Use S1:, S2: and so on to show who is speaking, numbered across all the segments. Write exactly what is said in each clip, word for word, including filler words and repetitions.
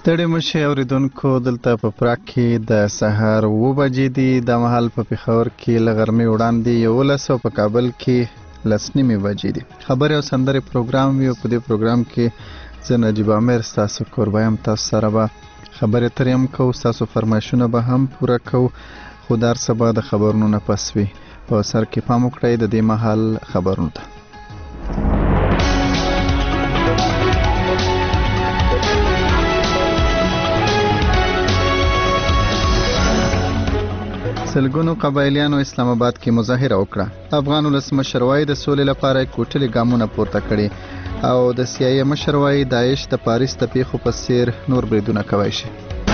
S1: ستړي مشي اوریدونکو، دلته په پراګ کې د سهار اوه بجې دي. د مهال په پېښور کې له غرمې وړاندې یولس او په کابل کې لس نیمې بجې دي. خبرې او سندرې پروګرام وي او په دې پروګرام کې زه نجیب عامر ستاسو کوربه یم. تاسو سره به خبرې اترې هم کوو، ستاسو فرمایشونه به هم پوره کوو، خو دا هر څه به د خبرونو نه پس وي. په سر کې پام وکړئ د دې مهال خبرونو ته. سلګونو قبایلیانو اسلام آباد کې مظاهره وکړه. افغان ولسمشر وایي د سولې لپاره کوټلې ګامونه پورته کړي او د سی آی ای مشر وایي داعش د پاریس د پیښو په څیر نور بریدونه کولی شي.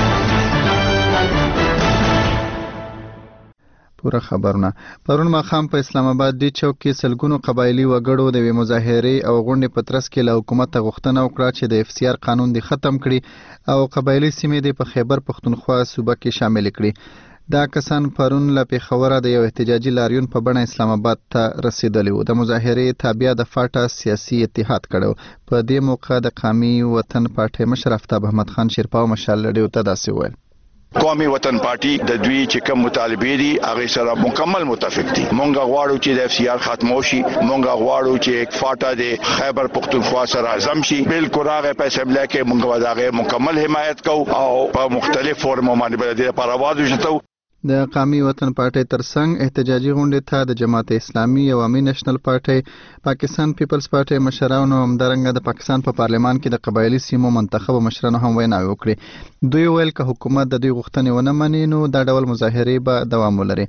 S1: پوره خبرونه. پرون ماښام په اسلام آباد ډي چوک کې سلګونو قبایلي وګړو د یوې مظاهرې او غونډې په ترڅ کې له حکومته غوښتنه وکړه چې د اف سی آر قانون دې ختم کړي او قبایلي سیمې دې په خیبر پښتونخوا صوبه کې شامل کړي. دا کسان پرون له پېښوره د یو احتجاجي لاریون په بڼه اسلام آباد ته رسیدلی وو. د مظاهرې تابع د فاټا سیاسي اتحاد کړو. په دې موقع د قومي وطن پارټۍ مشر افتاب احمد خان شیرپا مشال لډیو ته داسې وویل:
S2: قومي وطن پارټي د دوی چې کوم مطالبه دي هغه سره مکمل متفق دي. مونږ غواړو چې د اف سی آر ختمو شي، مونږ غواړو چې فاټا د خیبر پختونخوا سره اعظم شي. بالکل هغه په اسمبلی کې مونږ وداغه مکمل حمایت کوو او په مختلف فورمو باندې بل د لپاره आवाज وشتو.
S1: د قومي وطن پارټۍ ترڅنګ احتجاجي غونډې ته د جماعت اسلامي، عوامي نېشنل پارټۍ، پاکستان پیپلز پارټۍ مشرانو او همدارنګه د پاکستان په پارلمان کې د قبایلي سیمو منتخب مشرانو هم ویناوې وکړې. دوی ویل که حکومت د دوی غوښتنې ونه مني نو دا ډول مظاهرې به دوام ولري.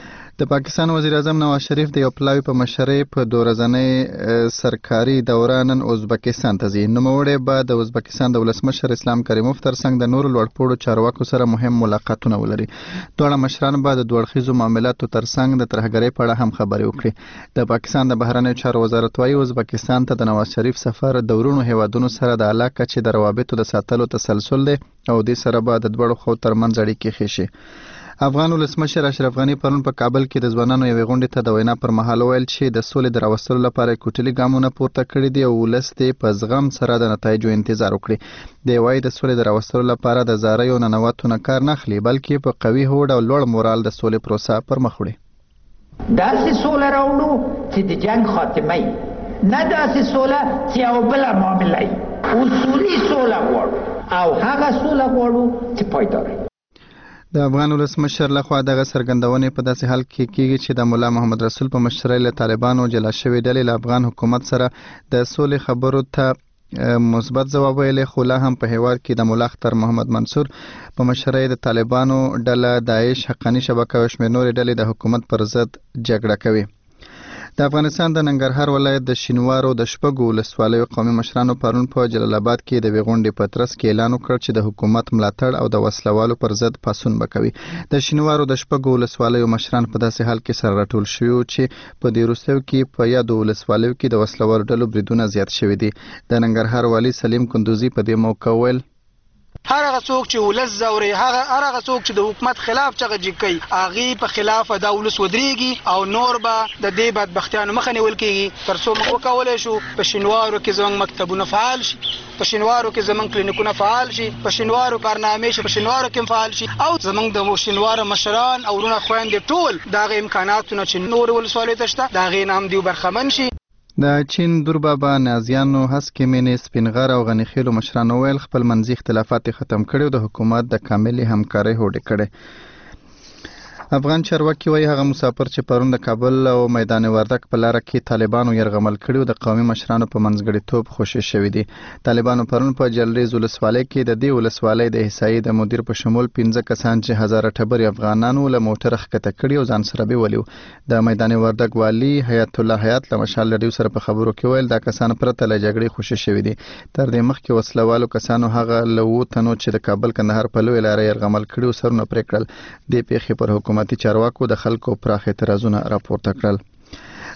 S1: د پاکستان وزیر اعظم نواز شریف د یو پلاوي په مشرۍ په دوه ورځنۍ سرکاري دوره نن ازبکستان ته ځي. نوموړی به د ازبکستان د ولسمشر اسلام کریموف ترڅنګ د نورو لوړپوړو چارواکو سره مهم ملاقاتونه ولري. دواړه مشران به د دوه اړخیزو معاملاتو ترڅنګ د ترهګرۍ په اړه هم خبرې وکړي. د پاکستان د بهرنیو چارو وزارت وایي ازبکستان ته د نواز شریف سفر د ورونو هیوادونو سره د اعلی کچې د روابطو د ساتلو تسلسل دی او دې سره به د دواړو خواو ترمنځ اړیکې ښې شي. افغان ولسمشر اشرف غني پرون په کابل کې د ځوانانو یوې غونډې ته د وینا پر مهال ویل چې د سولې د راوستلو لپاره کوټلي ګامونه پورته کړي دي او ولس دې په زغم سره د نتایجو انتظار وکړي. دی وایي د سولې د راوستلو لپاره د زاریو ننواتو نه کار نه اخلي، بلکې په قوي هوډ او لوړ مورال د سولې پروسه پر مخ وړي.
S3: داسې سوله راوړو چې د جنگ خاتمه وي، نه داسې سوله چې یو بله معامله وي. اصولي سوله غواړو او هغه سوله غواړو چې پایدار وي.
S1: د افغان ولسمشر لخوا دغه څرګندونې په داسې حال کې کیږي چې د مولا محمد رسول په مشرۍ له طالبانو جلا شوې ډلې له افغان حکومت سره د سولې خبرو ته مثبت ځواب ویلی، خو لا هم په هیواد کې د مولا اختر محمد منصور په مشرۍ د طالبانو ډله، داعش، حقاني شبکه او شمېر نورې ډلې د حکومت پر ضد جګړه کوي. د افغانستان د ننګرهار ولایت د شینوارو د شپږو ولسوالیو قومي مشرانو پرون په جلال آباد کې د یوې غونډې په ترڅ کې اعلان وکړ چې د حکومت ملاتړ او د وسلوالو پر ضد پاڅون به کوي. د شینوارو د شپږو ولسوالیو مشران په داسې حال کې سره راټول شوي وو چې په دې وروستیو کې په یادو ولسوالیو کې د وسلوالو ډلو بریدونه زیات شوي دي. د ننګرهار والي سلیم کندوزي په دې موقع ویل:
S4: هر هغه څوک چې ولس زوري، هر هغه څوک چې د حکومت خلاف چغې کوي، هغې په خلاف دا ولس ودرېږي او نور به د دې بدبختیانو مخه نیول کېږي تر څو موږ وکولی شو په شینوارو کې زموږ مکتبونه فعال شي، په شینوارو کې زموږ کلینیکونه فعال شي، په شینوارو کارنامې شي، په شینوارو کې فعال شي او زموږ د شینوارو مشران او ورونه خویندې ټول د هغې امکاناتونه چې نورې ولسوالیو ته شته د هغې نه هم دوی برخمن شي.
S1: د چین دور بابا، نازیانو، هسکې مینې، سپینغر او غني خیلو مشرانو ویل خپل منځي اختلافات ختم کړي او د حکومت د کاملې همکارۍ هوډ کړي. افغان چارواکي وایي هغه مسافر چې پرون د کابل او میدان وردک په لاره کې طالبانو یرغمل کړي او د قومي مشرانو په منځګړیتوب خوشي شوي دي. طالبانو پرون په جلریز ولسوالۍ کې د دې ولسوالۍ د احصایې د مدیر په شمول پنځه کسان چې هزاره ټبرې افغانانو له موټر ښکته کړي او ځان سره بیولي وو. د میدان وردک والي حیات الله حیات له مشال لډیو سره په خبرو کې ویل دا کسان پرته له جګړې خوشي شوي دي. تر دې مخکې وسلوالو کسانو هغه له اوو تنو چې د کابل کندهار په لویه لاره یرغمل کړي او سرونه پرې کړل. دې پیښې پر حکومتي چارواکو د خلکو پراخ اعتراضونه راپورته کړل.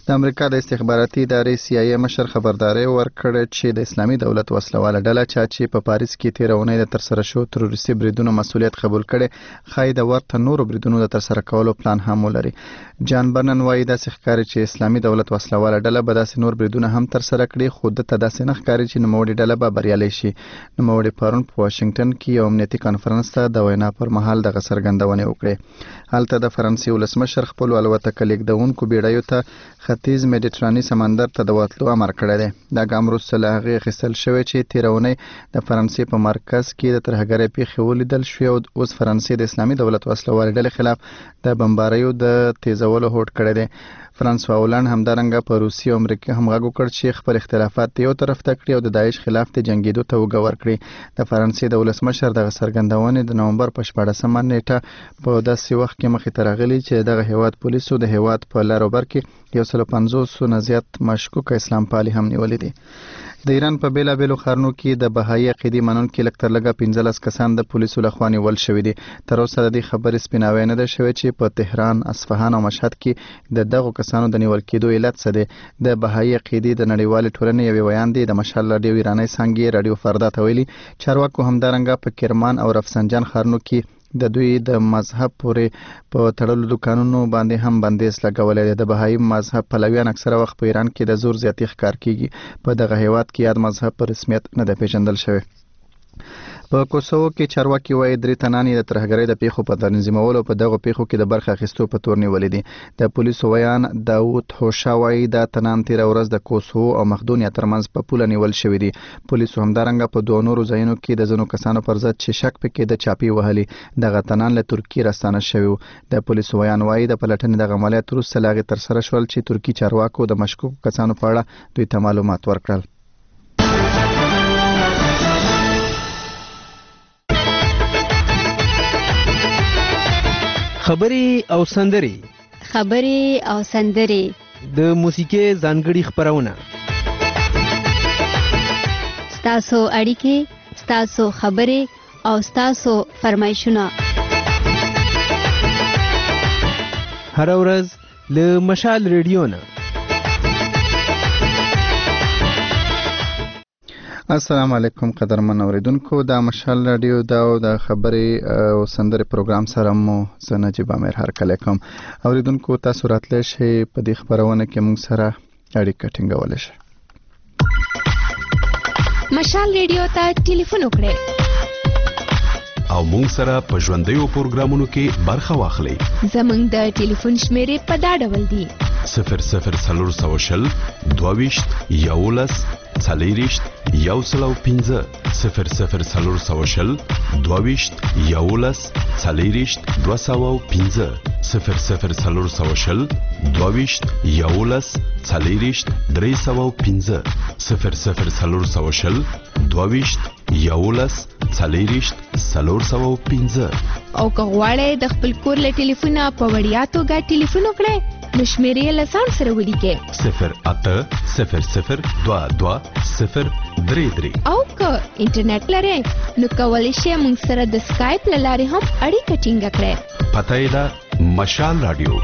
S1: د امریکا د استخباراتي ادارې سی آی ای مشر خبرداري ورکړه چې د اسلامي دولت وسلواله ډله چا چې په پاریس کې تیر اونۍ د ترسره شو تروریستي بریدونو مسؤلیت قبول کړي خای د ورته نورو بریدونو د ترسره کولو پلان هم ولري. جان برنن وایي د ښکاری چې اسلامي دولت وسلواله ډله به داسې نور بریدونه هم ترسره کړي خو د تداسې نه ښکاری چې نوموړي ډله به بریالي شي. نوموړي پرون په واشنگټن کې یو امنیتي کانفرنس ته د وینا پر مهال دغه څرګندونې وکړې. هلته د فرانسې ولسمشر خپل الوتکه لیږدونکو بیړیو ته ختیځ میډیټراني سمندر ته د وتلو امر کړی دی. دا ګام وروسته له هغې اخیستل شوی چې تېره اونۍ د فرانسې په مرکز کې د ترهګرۍ پیښې ولیدل شوې او اوس فرانسې د اسلامي دولت وسلوالې ډلې خلاف د بمباریو د تیزولو هوډ کړی دی. فرانسوا هولنډ همدارنګه په روسیې او امریکا هم غږ وکړ چې خپل اختلافات یو طرف ته کړي او د داعش خلاف د جنګېدو ته اوږه ورکړي. د فرانسې د ولسمشر دغه څرګندونې د نومبر په شپاړسمه نیټه په داسې وخت کې مخې ته راغلي چې دغه هیواد پولیسو د هیواد په لر او بر کې یو سل پنځوس نه زیات مشکوکه اسلام پالي هم نیولي دي. د ایران په بیلابیلو ښارونو کې د بهایي عقیدې منونکي لږ تر لږه پنځلس کسان د پولیسو لخوا نیول شوي دي. تر اوسه د دې خبرې سپیناوی نه ده شوې چې په تهران، اصفهان او مشهد کې د دغو کسانو د نیول کېدو علت څه دی. د بهایي عقیدې د نړیوالې ټولنې یوې ویاندې د مشهد راډیو ایرانۍ څانګې راډیو فردا ته ویلي چارواکو همدارنګه په کرمان او رفسنجان ښارونو کې د دوی د مذهب پورې په تړلو دوکانونو باندې هم بندیز لګولی دی. د بهایي مذهب پلویان اکثره وخت په ایران کې د زور زیاتي ښکار کیږي. په دغه هیواد کې یاد مذهب په رسمیت نه ده پیژندل شوی. په کوسوو کې چارواکي وایي درې تنان یې د ترهګرۍ د پیښو په تنظیمولو په دغو پیښو کې د برخه اخیستو په تور نیولي دي. د پولیسو ویان داود هوشا وایي دا تنان تېره ورځ د کوسوو او مقدونیا ترمنځ په پوله نیول شوي دي. پولیسو همدارنګه په دوه نورو ځایونو کې د ځینو کسانو پر ضد چې شک پکې د چاپی وهلي دغه تنان له ترکیې راستانه شوي وو. د پولیسو ویان وایي د پلټنې دغه عملیات وروسته له هغې ترسره شول چې ترکي چارواکو د مشکوکو کسانو په اړه دوی ته معلومات ورکړل.
S5: خبرې او سندرې
S6: خبرې او سندرې
S5: د موسیقي ځانګړي خپرونه
S6: ستاسو اړیکې ستاسو خبرې او ستاسو فرمایشونه
S5: هر ورځ له مشال ریډیو نه.
S1: السلام علیکم قدرمن اوریدونکو، دا مشال رادیو دا او د خبرې او سندرې پروګرام سره مو زه نجیب امیر هرکلی کوم. اوریدونکو تاسو راتلی شئ په دې خپرونه کې موږ سره اړیکه ټینګولی شئ.
S7: مشال ریډیو ته ټلیفون وکړئ
S8: او موږ سره په ژوندیو پروګرامونو کې برخه واخلئ.
S7: زموږ د ټلیفون شمیرې په دا ډول دي:
S8: صفر صفر څلور سوه شل دوه ویشت یولس څلېرویشت یو سل او پنځه صفر صفر څلور سوه شل دوه ویشت یولس څلېرویشت دوه سوه او پنځه صفر صفر څلور سوه شل دوه ویشت یولس څلېرویشت درې سوه او پنځه صفر صفر څلور سوه شل دوه ویشت یولس څلېرویشت څلور سوه او پنځه.
S7: او که غواړئ د خپل کور له ټلیفونه په وړیا توګه ټلیفون وکړئ نو شمیرې له ځان سره ولیکئ:
S8: صفر اته صفر صفر دوه دوه صفر درې درې.
S7: او که انټرنیټ لرئ نو کولی شئ موږ سره د سکایپ له لارې هم اړیکه ټینګه کړئ.
S8: پته یې ده مشال رادیو.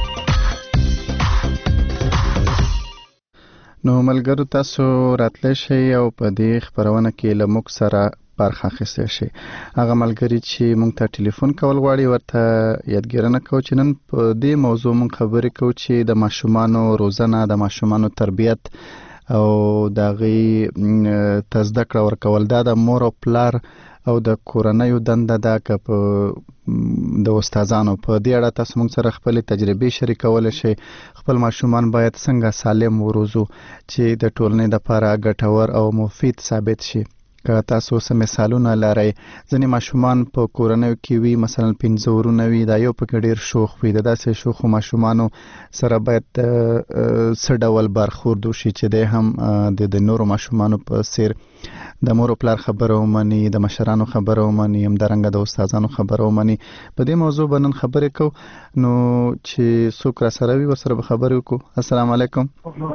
S1: نو ملګرو تاسو راتلی شئ او په دې خپرونه کې له موږ سره برخه اخیستی شي. هغه ملګري چې موږ ته ټلیفون کول غواړي ورته یادګیرنه کوو چې نن په دې موضوع موږ خبرې کوو چې د ماشومانو روزنه، د ماشومانو تربیت او د هغې ته زده کړه ورکول دا د مور او پلار او د کورنیو دنده ده که په د استادانو. په دې اړه تاسو موږ سره خپلې تجربې شریکولی شئ. خپل ماشومان باید څنګه سالم وروزو چې د ټولنې دپاره ګټور او مفید ثابت شي. که تاسو څه مثالونه لرئ، ځینې ماشومان په کورنیو کې وي مثلا پنځه ورونه وي، دا یو پکې ډېر شوخ وي. د داسې شوخو ماشومانو سره باید څه ډول برخورد وشي چې دی هم د نورو ماشومانو په څیر د مور او پلار خبره ومني، د مشرانو خبره ومني، همدارنګه د استادانو خبره ومني. په دې موضوع به نن خبرې کوو. نو چې څوک را سره وي ورسره به خبرې وکړو. السلام علیکم.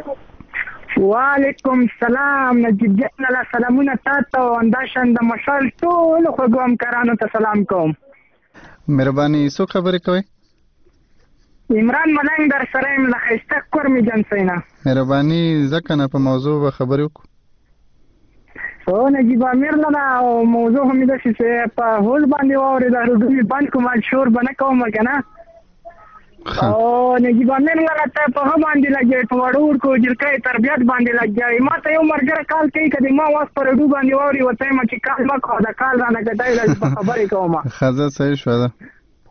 S9: وعلیکم السلام. نجیب جان الله سلامونه تاسو او انداشن د مشال ټول خوږو همکارانو ته سلام کوم.
S1: مهرباني څوک خبرې کوي؟
S9: عمران ملنګ در سره یم له ښایسته کور مې جنسۍ نه.
S1: مهرباني ځکه نه په موضوع به خبرې وکړو.
S9: او نجیب امیر لاله او موضوع هم داسې چې په هوز باندې واورېده روډو مې بند کوم شور به نه کوم که نه. او نجیب امیر لاله ته په هغه باندې لګیا په وړو ورکو جلکۍ تربیت باندې لګیا ما ته یو ملګری کال کوي که د ما واس په روډو باندې واوري ورته یم چې کال مه کوه د کال رانه ګټی ده په خبرې کوم.
S1: ښه زه صحیح شوه ده.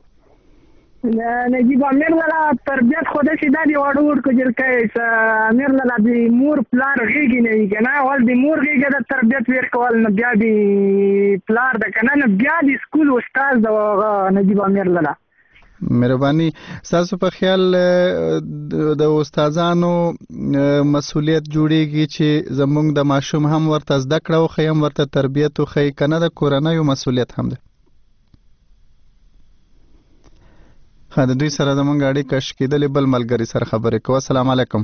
S9: نجیب امیر لاله تربیت خو داسې دا د وړو ورکو جلکۍ امیر لاله د مور پلار غېږې نه وي که نه اول د مور غېږه د تربیت ویر کول نه بیا د پلار ده که نه نه بیا د سکول استاز ده هغه نجیب امیر لاله.
S1: مهرباني ستاسو په خیال د استادانو مسؤلیت جوړیږي چې زموږ د ماشوم هم ورته زده کړه وښیي هم ورته تربیت وښیي که نه د کورنیو مسؤلیت هم دی؟ ها د دوی سره زمونږ اړیکه شکېدلې بل ملګري سره خبرې کوو. السلام علیکم.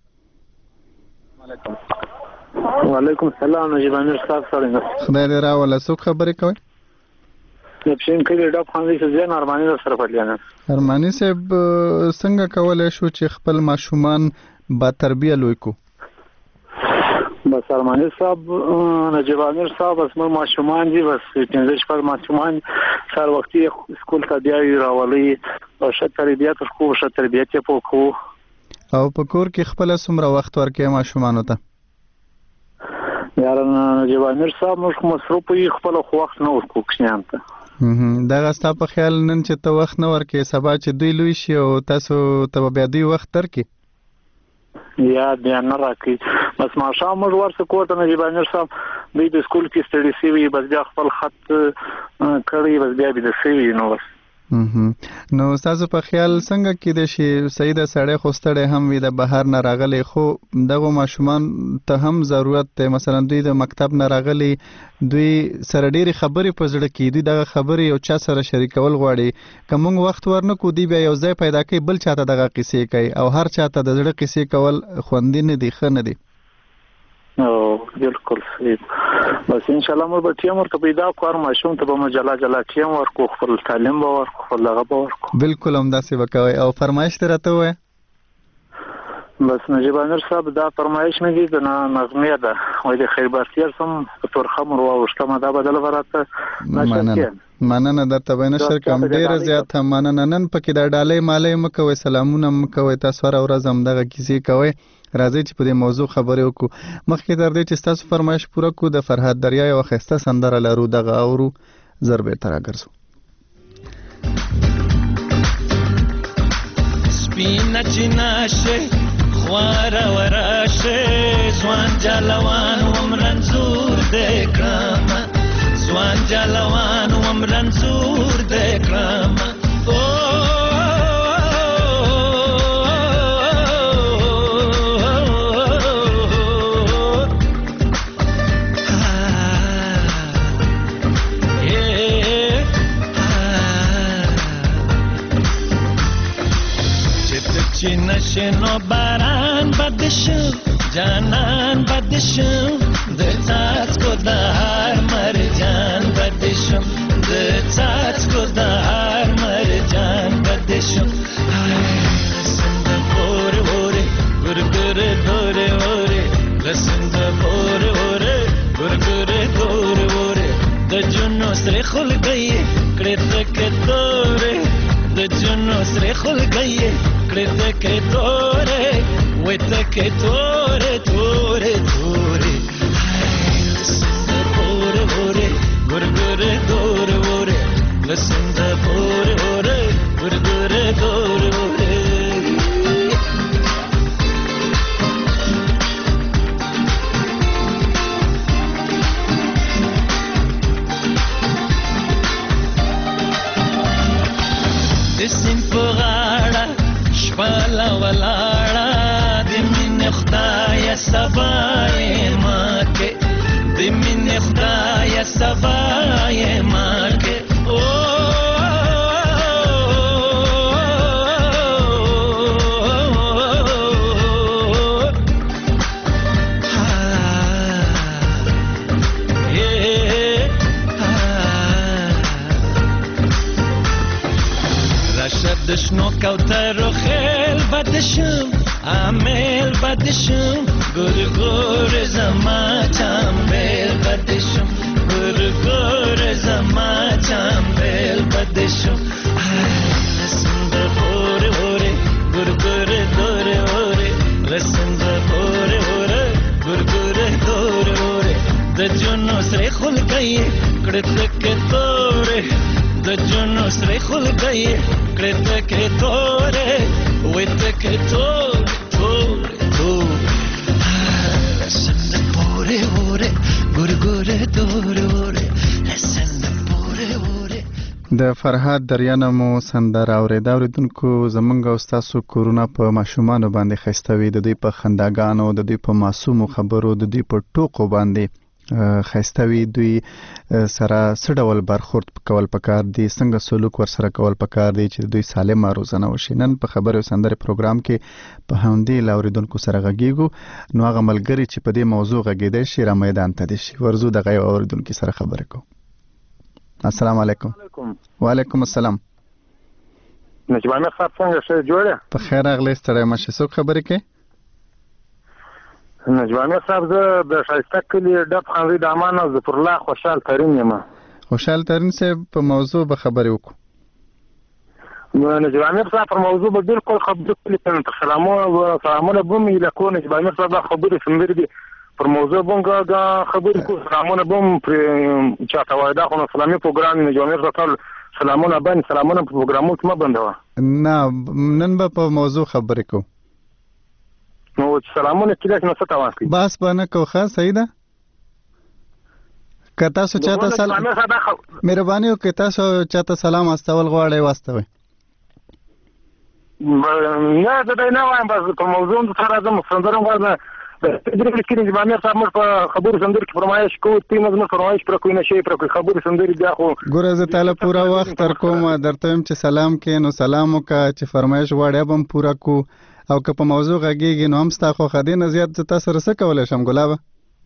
S10: وعلیکم السلام. نجیب امیر صاحب سره
S1: خدای دې راوله. څوک خبرې کوئ؟
S10: د پښین کلي ډاپ خانزي چې زین ارماني در سره پټلیانه.
S1: ارماني صاحب څنګه کولی شو چې خپل ماشومان با تربیه لوی کو؟
S10: بس ارماني صاحب نجیب امیر صاحب بس موږ ماشومان دي بس پنځه شپږ ماشومان سهار وختي سکول ته بیایي راولي او ښه تربیت ورکوو ښه تربیت یې وکړو.
S1: او په کور کې خپله څومره وخت ورکوې ماشومانو ته؟
S10: یاره نجیب امیر صاحب موږ مصروف یو خپله خو وخت نه ورکوو کوچنیانو ته.
S1: دغه ستا په خیال نن چې ته وخت نه ورکوې سبا چې دوی لوی شي او تاسو ته به بیا دوی وخت درکړي؟
S10: یا بیا نه راکړي. بس ماښام موږ ورسه کور ته نجیب امیر صاحب دوی د سکول کې ستړي شوي بس بیا خپل خط کړی بس بیا بیده شوي نو بس.
S1: نو ستاسو په خیال څنګه کېدای شي صحیح ده سړی خو ستړی هم وي د بهر نه راغلی خو دغو ماشومان ته هم ضرورت دی مثلا دوی د مکتب نه راغلي دوی سره ډېرې خبرې په زړه کې دوی دغه خبرې یو چا سره شریکول غواړي که موږ وخت ورنکړو دوی بیا یو ځای پیدا کوي بل چا ته دغه قصې کوي او هر چا ته د زړه قصې کول خوندي نه دي ښه نه دي.
S10: او بالکل صحیح. بس ان شاء الله موږ به ټیم ورته پیدا کړو هر ماشوم ته به موږ جلا جلا ټیم ورکړو خپل تعلیم به ورکړو خپل هغه به ورکړو.
S1: بالکل همداسې به کوئ. او فرمایش دې راته ووایه.
S10: بس نجیب امیر صاحب دا فرمایش نه دي د نغمې ده وایي د خیر بختیار سم په تورخم ورواوښتمه دا بدله به راته
S1: مننه مننه درته به نشر کوم ډېره زیاته مننه. نن پکې دا ډالۍ مالۍ مه کوئ سلامونه مه کوئ تاسو هره ورځ همدغه کیسې کوئ. راځئ چې په دې موضوع خبرې وکړو. مخکې تر دې چې ستاسو فرمایش پوره کړو د فرهاد دریا یوه ښایسته سندره لرو دغه اورو زر بېرته راګرځو.
S11: سپینه چیناشه خواره وراشه ځوان جلوان وم رنځور دې کړمه ځوان جلوان وم رنځور دې کړمه. چی نشنو باران بدشم جانان بدشم د څاڅکو د هر مرجان بدشم د څاڅکو د هر مرجان بدشم. لسند پور وره ګرګر دور وره لسند پور وره ګرګر دور وره د جنو سره خل گئی کړه تک توره د جنو سره خل گئی کړه تک توره وې تک توره توره توره. لسند پور وره ګرګر دور وره لسند پور وره ګرګر دور وره. دسم پغاړه شپاله ولاړه د مینې خدایه سبا یې ماکې د مینې خدایه سبا یې ماکې. دشنو کوتر و خیل بدشم عامل بدشم گر گر زما چنبل بدشم گر گر زما چنبل بدشم رسم به بوره بوره گر گر دوره بوره رسم به بوره بوره گر گر دوره بوره د جنو سره خلقای کړه کې توره د جنو سره خلقای کړه کې توره وې ته کې توره توره توره رسم به بوره بوره ګور ګور دوره بوره رسم به بوره بوره
S1: د فرهاد دریانه مو سندره اورېده. اورېدونکو زمونږ او ستاسو کورونه په ماشومانو باندې ښایسته وي، د دوی په خنداګانو، د دوی په معصومو خبرو، د دوی په ټوکو باندې ښایسته وي. دوی سره څه ډول برخورد کول پکار دي، څنګه سلوک ورسره کول پکار دي چې دوی سالمه روزنه وشي. نن په خبرې او سندرې پروګرام کې په همدې له اورېدونکو سره غږیږو، نو هغه ملګري چې په دې موضوع غږېدی شي را میدان ته دي شي. ورځو دغه یو اورېدونکي سره خبرې کوو. السلام علیکم. وعلیکم السلام.
S12: نجیب امیر صاحب څنګه ښه جوړه؟
S1: په خیر راغلی، ستړی مه شې. څوک خبرې کوي؟
S12: نجیب امیر صاحب زه د ښایسته کلي ډب خانزۍ د امان او ظفرالله خوشحال ترین یم.
S1: خوشحال ترین صاحب په موضوع به خبرې
S12: وکړو. نجیب امیر صاحب پر موضوع به بالکل خبرې کولې. سلامونه سلامونه به مې هیله کوو. نجیب امیر صاحب دا خبرې سندرې دي پر موضوع به موږ خبرې کوو. سلامونه به م پرې چاته وایي دا خو نو سلامي پروګرام نجیب امیر صاحب سلامونه باندې سلامونه په پروګرامونو کې مه بندوه.
S1: نه نن به په موضوع خبرې کوو.
S12: نو چې سلامونه کېدای شي نو څه تاوان کوي؟
S1: بس به نه کوو. ښه صحیح ده. که تاسو چاته سلام مهرباني وکړئ، تاسو چاته سلام استول غواړئ واستوئ.
S12: نه زه دی نه وایم، بس په موضوع څخه راځم. سندره غواړم درې کې نجیب امیر صاحب موږ په خبرو سندرو کې فرمایش کوو. تی موږ موږ فرمایش پر کوی نشي پر کوی خبرو سندرې بیا خو
S1: ګوره زه تعالی پورا وخت تر کوم درته ویم چې سلام کې نو سلام وکړه، چې فرمایش غواړې به هم پوره کو، او که په موضوع غږېږي نو هم ستا خوښه دی. نه زیات زه تا سره څه کولی شم ګلابه؟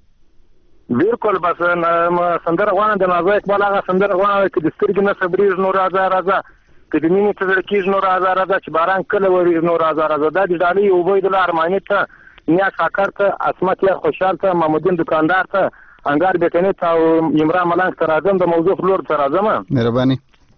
S12: بالکل بس سندره غواړم د نازو اقبال هغه سندره غواړم چې د سترګې نه صبرېږي نو راځه راځه، که د مینې ته زړه کېږي نو راځه راځه، چې باران کله ورېږي نو راځه راځه. دا د ډالۍ عبیدالله ارماني ته، نیاز کاکړ ته، عصمت یار خوشحال ته، محمودین دکاندار ته، انګار بیټنې ته او عمران ملنګ ته راځم. د موضوع پر لور ته راځم.
S1: مهرباني.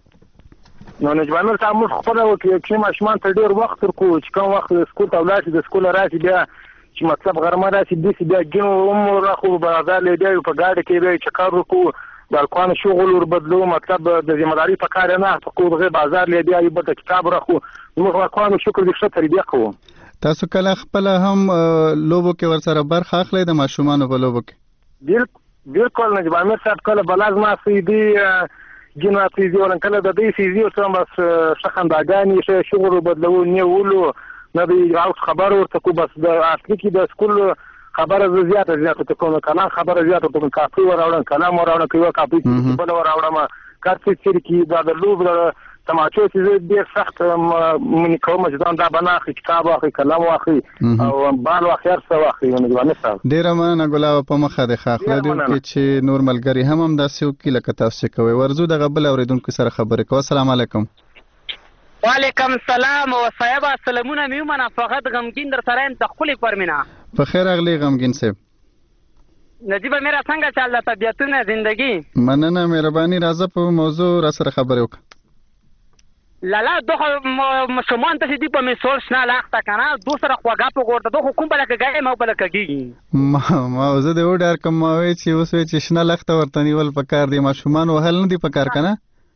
S12: نو نجیب امیر صاحب موږ خپله کې ماشومان ته ډېر وخت ورکوو چې کوم وخت سکول ته ولاړ شي، د سکوله راشي بیا چې مطلب غرمه راشي داسې بیا ګینو هم راخو بازار لی بیا په ګاډي کې بیا چکر وکړو، د الکوانو شغل وربدلو، مطلب د ذمهداري په کار نه حقو دغه بازار لی بیا یو بل ته کتاب راخو. موږ الکوانو شکر دې ښه تربیه کوو.
S1: تاسو کله خپله هم لوبو کې ورسره برخه اخلئ د ماشومانو په لوبو کې؟
S12: بالکل نجیب امیر صاحب کله بلاز ما سیدي ګینو افریزي ولن کله د دې سیزي او څوم بس ښه خنداګانې ښه شغل وربدلو نیولو نه دی اوس خبر ورته کو. بس د اصلي کې د سکول خبره زیاته زیاته ته کوم کلام خبره زیاته ته کاپي وراوړم کلام وراوړم کوي کاپي بل وراوړم کارت چې دا د لوب د تماچو چې ډېر سخت منی کوم چې دا بناخي کتاب واخلي کلام واخلي او بال واخلي څه واخلي. نو باندې صاحب
S1: ډېر مننه ګلاب په مخه د خاخله دی چې نور ملګری هم هم داسې وکي لکه تاسو کوي. ورزو د غبل اوریدونکو سره خبرې کوو. السلام علیکم.
S13: وعلیکم السلام او صاحب سلامونه میومنه فقط غمگین در سره انتقلی پرمینا.
S1: په خیر اغلی غمگین صاحب.
S13: نجیب میرا څنګه چل د طبيعتونه زندگی؟
S1: مننه مهرباني راځه په موضوع را سره خبرې وکړه.
S13: لالا دغه مشمان ته دې په میسول شنه لاخته کنه دوسره خواګه په ګورته دغه کوم بل کګای ما بل کګي
S1: ما ما زه دې وډار کوم ما وی چې اوس وی چې شنه لاخته ورته نیول پکار دی ماشومان وهل نه دی پکار کنه.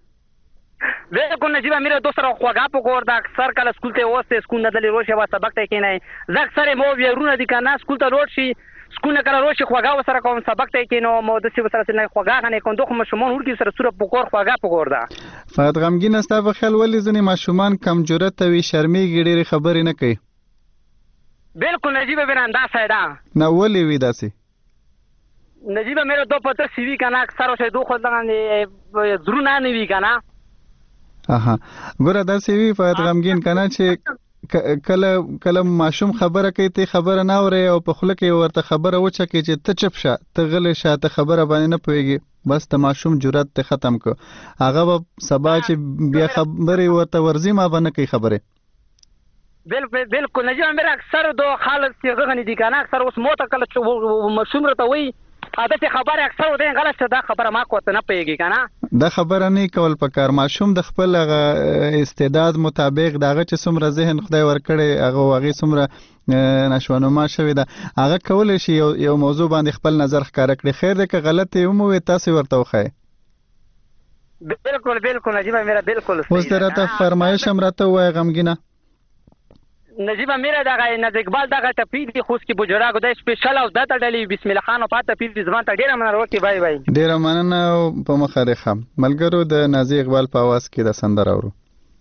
S13: زه کو نجیب میرا دوسره خواګه په ګورته اکثر کله سکول ته وسته سکول نه دلی روشه وا سبق ته کینای زه اکثر مو ویرونه دي کنه سکول ته روډ شي سکول نه کله روشه خواګه وسره کوم سبق ته کینو مو د سی وسره نه خواګه نه کوم دغه مشمون ورکی سره سوره پکور خواګه په ګورده.
S1: فقط غمگین است په خیال ولې ځنې ماشومان کم جرأت وي شرمېږي ډېرې خبرې نه کوي.
S13: بالکل نجیب میرا انداز ہے دا
S1: نه ولې وي داسې
S13: نجیب میرا دو پتر سی وی کنه اکثر وشه دو خود لغه درونه نه وی کنه.
S1: اها ګوره داسې وي فقط غمگین کنه چې کله کله ماشوم خبره کوي ته خبره نه اوري او په خوله کې ورته خبره وچه کې چې ته چپ شه ته غلې شه ته خبره باندې نه پوهېږي بس ته ماشوم جرأت ته ختم کو هغه به سبا چې بیا خبرې ورته ورځي ما به نه کوي خبرې.
S13: بالکل بالکل نجیب امیر اکثر دو خالص چې غغنی دي کنه اکثر اوس موته کله چې مشوم رته وي عادت خبره اکثر ودی غلط دا خبره ما کوته نه پیږي کنه
S1: دا خبره نه کول پکار ماشوم د خپل استعداد مطابق دغه چې څومره ذهن خدای ورکړي هغه واغې څومره نشوانما شوی دا هغه کول شي یو موضوع باندې خپل نظر ښکار کړي خیر ده که غلط یې مو تاسو ورته وخی
S13: بالکل بالکل نجیب امیر بالکل
S1: اوس درته فرمایش هم راته وای غمګینه
S13: نجیب امیر دغه نجیب اقبال دغه تفید خو اس کی بجراغو د سپیشل او د ډلې بسم الله خان او پاته تفید ځوان ته ډیره مننه وکي بای بای
S1: ډیره مننه په مخه ده خام ملګرو د نازي اقبال په आवाज کې د سندر اورو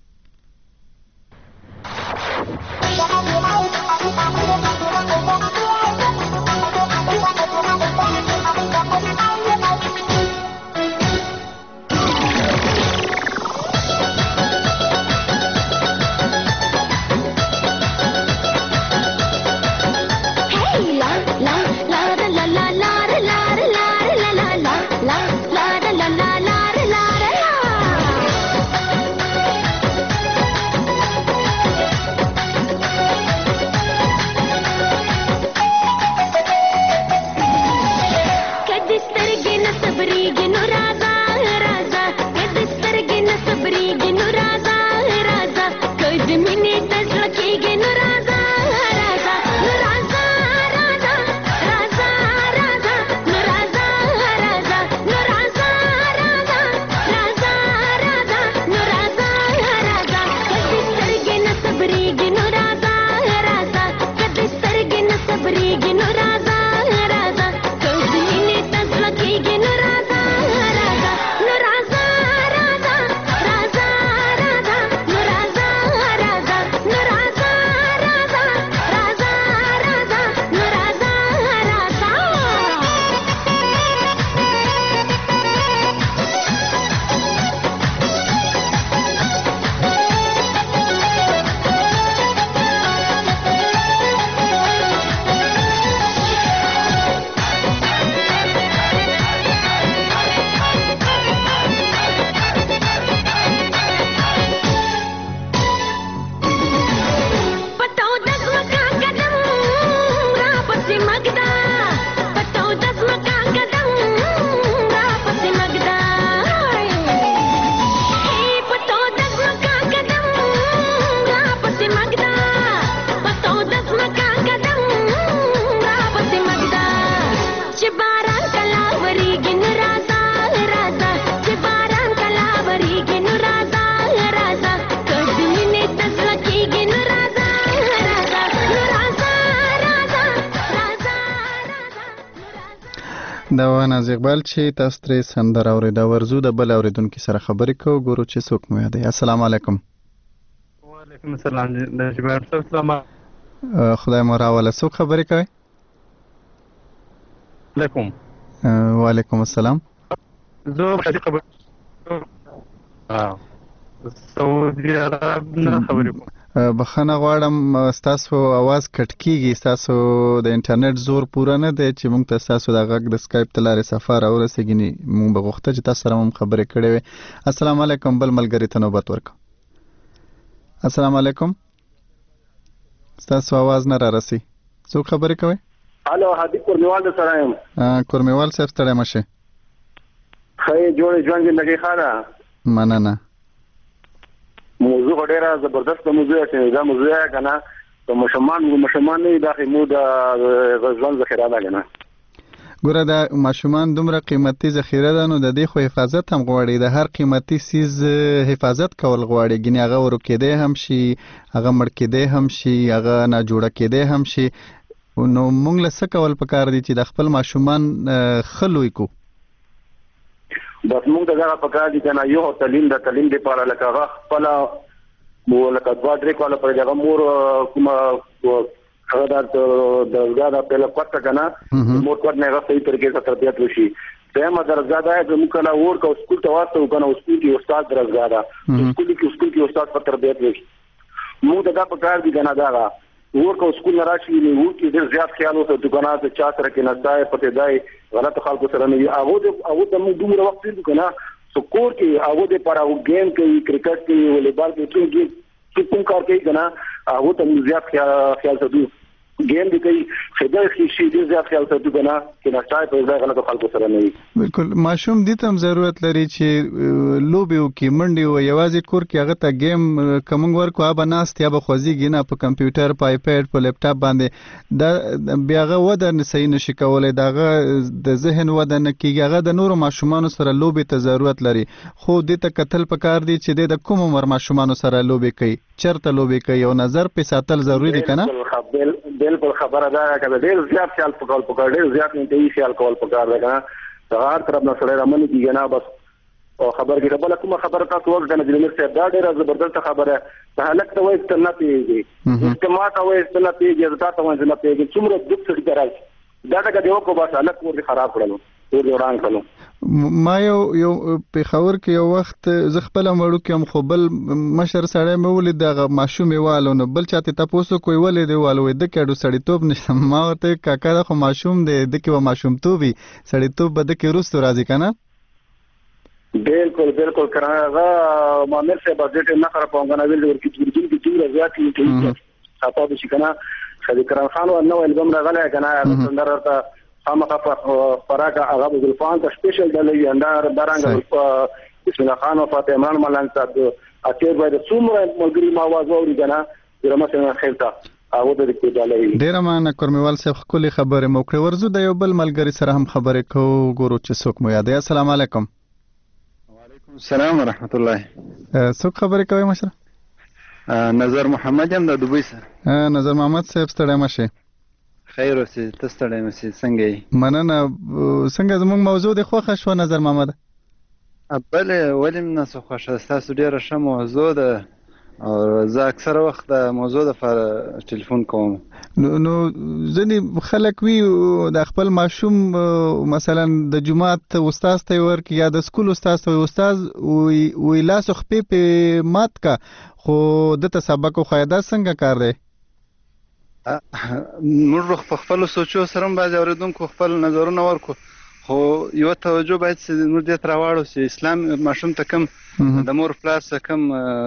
S1: دا و نازي اقبال چې تاسو ترې سندر اوري دا ورزو د بل اوریدونکو سره خبرې کوو ګورو چې څوک مو یادي السلام علیکم
S14: وعلیکم السلام د جبار السلام
S1: خدای مو راوله څوک خبرې کوي
S14: علیکم
S1: وعلیکم السلام
S14: زه په خبر اه سعودي عرب نه خبرې کوم
S1: بخنه غواړم تاسو आवाज کټ کیږي تاسو د انټرنیټ زور پوره نه دی چې موږ ته تاسو د غږ د سکایپ تلاره سفر او رسېګنی موږ به غوښته چې تاسو سره هم خبرې کړې وي السلام علیکم بل ملګری ته نوبت ورک السلام علیکم تاسو आवाज نه را رسي څوک خبرې کوي
S15: الو هادي کورمیوال سره یم
S1: کورمیوال صاحب ستړی مشه
S15: خې جوړ ژوند زندگی خانه
S1: مننه
S15: موضوع ډیره زبردست موضوع ده دا موضوع کنه د مشمان مشمان نه د خمو د غزوان ذخیره ده کنه
S1: ګوره دا ماشومان دومره قیمتي ذخیره ده نو د دې خو حفاظت هم غواړي د هر قیمتي سیز حفاظت کول غواړي ګنې هغه ورکېدی هم شي هغه مړ کېدی هم شي هغه نه جوړه کېدی هم شي نو موږ له څه کول پکار دي چې د خپل ماشومان ښه لوی کو
S15: بس موږ دغه پکار دي کنه یو تعلیم د تعلیم لپاره لکه هغه خپل مو لکه دوا درې کاله پر هغه مور کومه هغه د درګه په لپاره پټه کنه مور کوټ نه غوښتي طریقې سره تربیت وشي دغه درګه ده چې موږ کله ور کو سکول ته واسطه وکنه سکول کې استاد درګه ده سکول کې سکول کې استاد په تربیت وشي موږ دغه پکار دي کنه دا ور کو سکول نه راشي نو ور کې ډېر زیات خیال اوسه دکانات چا سره کې نستای پته دای غلط خلکو سره نه هغه هغه د موږ دومره وخت دي کنه سکور کې هغه د پر هغه گیم کې کرکټ کې والیبال کې ټول کې کوم کار کوي کنه هغه ته زیات خیال ساتو ګیم دی کوي خدای شي ډیر زیات خیال ساتو کنه چې نشای په ځای غلط خلکو سره نه وي.
S1: بالکل ماشوم دې ته ضرورت لري چې لوبي او کې منډي او یوازې کور کې هغه ته گیم کومنګ ورکو ابا ناست یا به خوځيږي نه په کمپیوټر په آیپاد په لپټاپ باندې دا بیاغه وده نه صحیح نشي کولای داغه د ذهن وده نه کیږي هغه د نورو ماشومان سره لوبي ته ضرورت لري خو دې ته قتل پکار دي چې د کوم عمر ماشومان سره لوبي کوي چرته لوبي کوي او نظر په ساتل ضروری دي کنه.
S15: بالکل خبره ده چې ډېر زیات خیال پکول پکړ ډېر زیات نه دی خیال کول پکار ده کنه دا هر طرف نه سره رامن کیږي نه بس او خبر کې بل کومه خبره تاسو وګورئ چې موږ څه دا ډېر زبردست خبره ده هلک ته وایي ته نه پیږي چې ما ته وایي ته نه پیږي دا ته وایي نه پیږي څومره دک څه درای دا دا دیو کو بس هلک ور خراب کړلو ور وران کړلو.
S1: ما یو یو په خبر کې یو وخت ز خپل مړو کې هم خو بل مشر سړی مې ولید دغه ماشوم والو نو بل چاته تاسو کوی ولې دی والو د کډو سړی توپ نشته ما ته کاکا خو ماشوم دی د کې و ماشوم توبي سړی توپ بده کې روستو راځي کنه.
S15: بالکل بالکل کراغه مامر سے بجٹ نه خراب پونګنه ویل ورکی چې د ټیم زیات کې خاطر شي کنه خدای کرام خان او نو البم راغله کنه څنګه راته خامخا فراغه هغه ګلفان ته سپیشل دلې اندار دارنګ بسم الله خان او فاطمه عمران ملنګ صاحب اته باید څومره ملګری ما आवाज اوري کنه درمه خیرته هغه د دې ډالې
S1: ډیر مانه کورمیوال صاحب خولي خبره مو کړ ورزو د یو بل ملګری سره هم خبرې کو ګورو چې څوک مو یاد. السلام علیکم.
S16: وعلیکم السلام ورحمت الله.
S1: څوک خبرې کوي مشر؟
S16: نظر محمد یم د دوبۍ سره.
S1: نظر محمد صاحب ستړی مشه.
S16: خیر اوسې ته ستړی مشه څنګه یې؟
S1: مننه. څنګه زموږ موضوع د خوښه شو نظر محمد؟
S16: بلې ولې مې نه څه خوښه ستاسو ډېره ښه موضوع ده او زه اکثره وخت د موضوع دپاره ټلیفون کوم.
S1: نو نو ځینې خلک وي د خپل ماشوم مثلا د جومات استاذ ته یې ورکړي یا د سکول استاذ ته وایي استاذ وایي لاسو خپې پې مات کا خو دته سبق وښایه دا څنګه کار دی؟
S16: موږ په خپلو سوچو سره هم بعضې اورېدونکو خپل نظرونه ورکړو خو یوه توجه باید چې موږ دې ته راواړو چې اسلام ماشوم ته کوم د مور پلار څخه کوم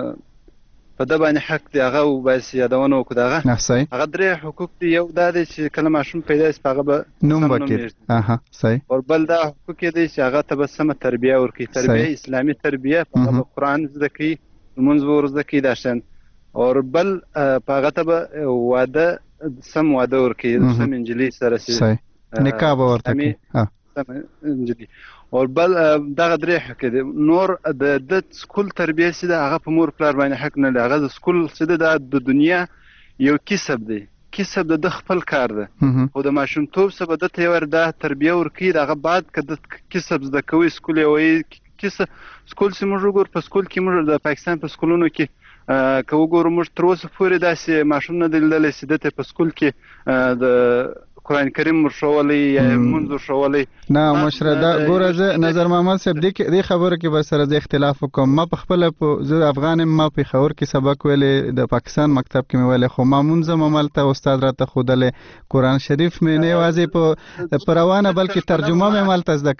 S16: په ده باندې حق دی هغه باید چې یادونه وکړو د هغه هغه درې حقوق دي یو دا دی چې کله ماشوم پیدا شي په هغه به
S1: نوم وکړي
S16: او بل دا حقوق یې دی چې هغه ته به سمه تربیه ورکړي تربیه اسلامي تربیه په هغه به قرآن زده کړي لمونځ به ور زده کړي دا شیان او بل په هغه ته به واده سم واده ورکړي سم انجلۍ سره چې
S1: نکاح به ورته کړي
S16: سم انجلۍ او بل دغه درې حق دي. نور د د سکول تربیه چې ده هغه په مور پلار باندې حق نه لري. هغه د سکول چې ده د دنیا یو کسب دی کسب د خپل کار ده خو د ماشومتوب څخه به ده ته یو دا تربیه ورکړي د هغه بعد که د کسب زده کوي سکول یې وایي کسب سکول چې موږ وګورو په سکول کې موږ د پاکستان په سکولونو کې که وګورو موږ تر اوسه پورې داسې ماشوم نه دی لیدلی چې ده ته په سکول کې د قرآن کریم ورښولی یا لمونځ ورښولی
S1: نه مشره دا ګوره زه نظر محمد صاحب دې خبره کې به سره زه اختلاف وکړم. ما په خپله زه افغان یم ما پېښور کې سبق ویلی د پاکستان مکتب کې مې ویلی خو ما مونځ هم هملته استاد راته ښودلی قرآن شریف مې نه یوازې په روانه بلکې ترجمه مې هملته زده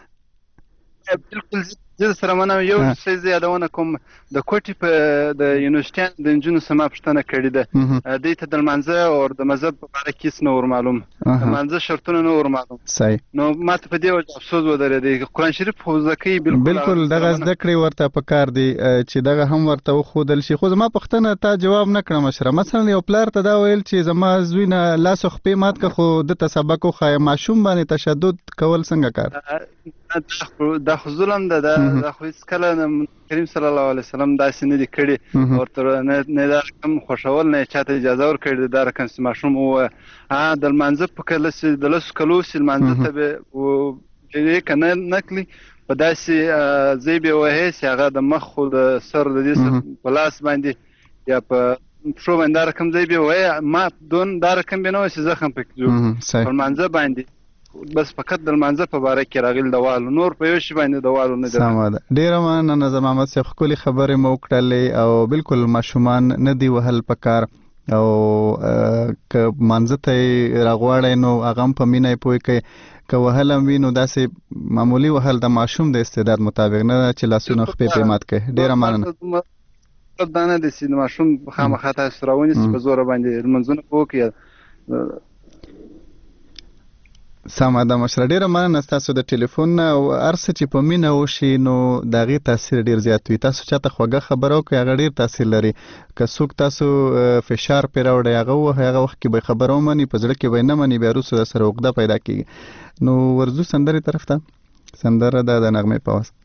S1: کړې.
S16: بالکل زه سره منم یو څه زه یادونه کوم د کوټې په د یونیورسټیانو د نجونو څخه ما پوښتنه کړې ده دوی ته د لمانځه او د مذهب په باره کې هېڅ نه ور معلوم د لمانځه شرطونه نه ور معلوم نو ما ته په دې وجه افسوس ودرېدی. قرآن شریف خو زده کوي
S1: بالکل دغه زده کړې ورته پکار دي چې دغه هم ورته وښودل شي. خو زما پوښتنه تا جواب نه کړه مشره. مثلا یو پلار ته دا ویل چې زما زوی نه لاسو خپې مات که خو دته سبق وښایه ماشوم باندې تشدد کول څنګه کار؟
S16: دا خو ظلم ده دا خو هېڅکله کریم صلی الله علیه وسلم داسې نه دي کړي ورته نه دا رقم خوښول نه یې چاته اجازه ورکړې دا رقم چې ماشوم ووایه د لمانځه په کله چې د لسو کلو چې لمانځه ته به که نه نه کړي په داسې ځای به یې وهې چې هغه د مخ خو د سر د دې په لاس باندې یا په پښو باندې دا رقم ځای به یې وهې ما دون دا رقم به نه وایي چې زخم پکې جوړ په لمانځه باندې بس فقط د لمانځه په باره کې راغلي د والو نور په یو شي باندې د والو نه
S1: سمه ده. ډېره مننه نظر محمد صاحب ښکلې خبرې مو وکړلې او بالکل ماشومان نه دي وهل پکار او که مانځه ته یې راغواړئ نو هغه هم په مینه یې پوه کوئ که وهل هم وي نو داسې معمولي وهل د ماشوم د استعداد مطابق نه ده چې لاسونه خپې پرې مات کوي. ډېره مننه.
S16: مطلب دا نه دی چې ماشوم خامخا تاسو راونیسي په زوره باندې لمونځونه وکړي.
S1: سمه ده مشره، ډېره مننه ستاسو د ټلیفون نه. او هر څه چې په مینه وشي نو د هغې تاثیر ډېر زیات وي. تاسو چاته خوږه خبره وکړئ هغه ډېر تاثیر لري. که څوک تاسو فشار پرې راوړئ هغه ووهئ، هغه وخت کې به یې خبره ومني، په زړه کې به یې نه مني، بیا وروسته در سره عقده پیدا کېږي. نو ورځو سندرې طرف ته. سندره ده د نغمې په آواز.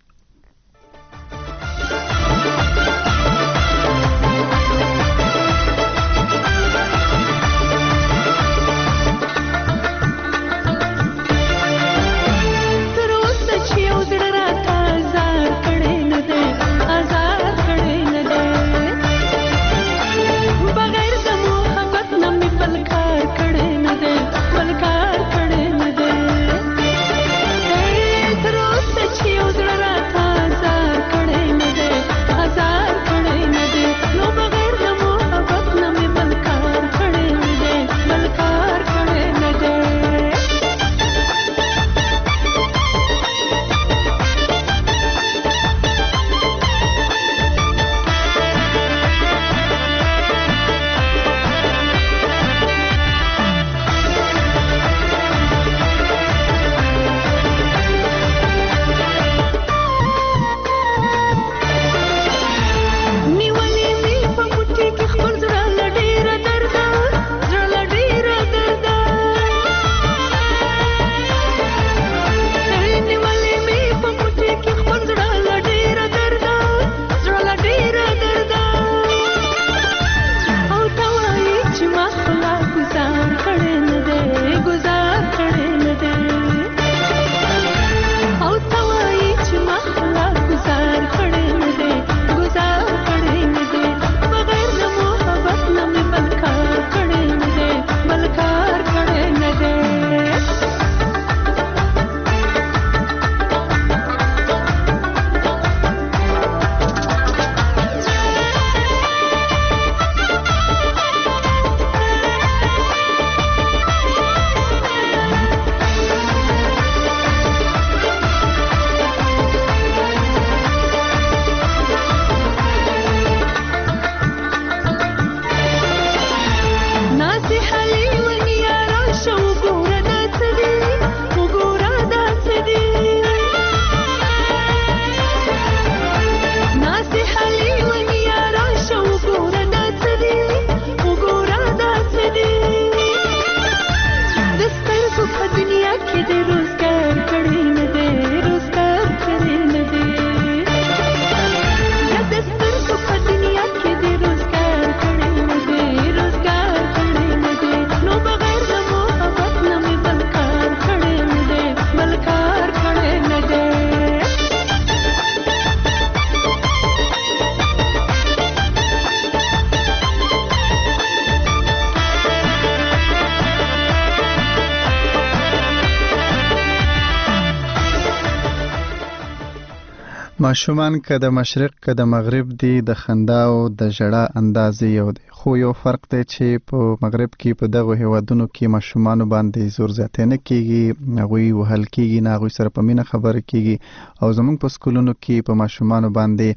S1: ماشومان که د مشرق که د مغرب دي د خندا او د ژړا انداز یو دی، خو یو فرق دی چې په مغرب کې په دغه هیوادونو کې ماشومانو باندې زور زیاتی نه کېږي، هغوی وهل کېږي نه، هغوی سره په مینه خبره کېږي. او زموږ په سکولونو کې په ماشومانو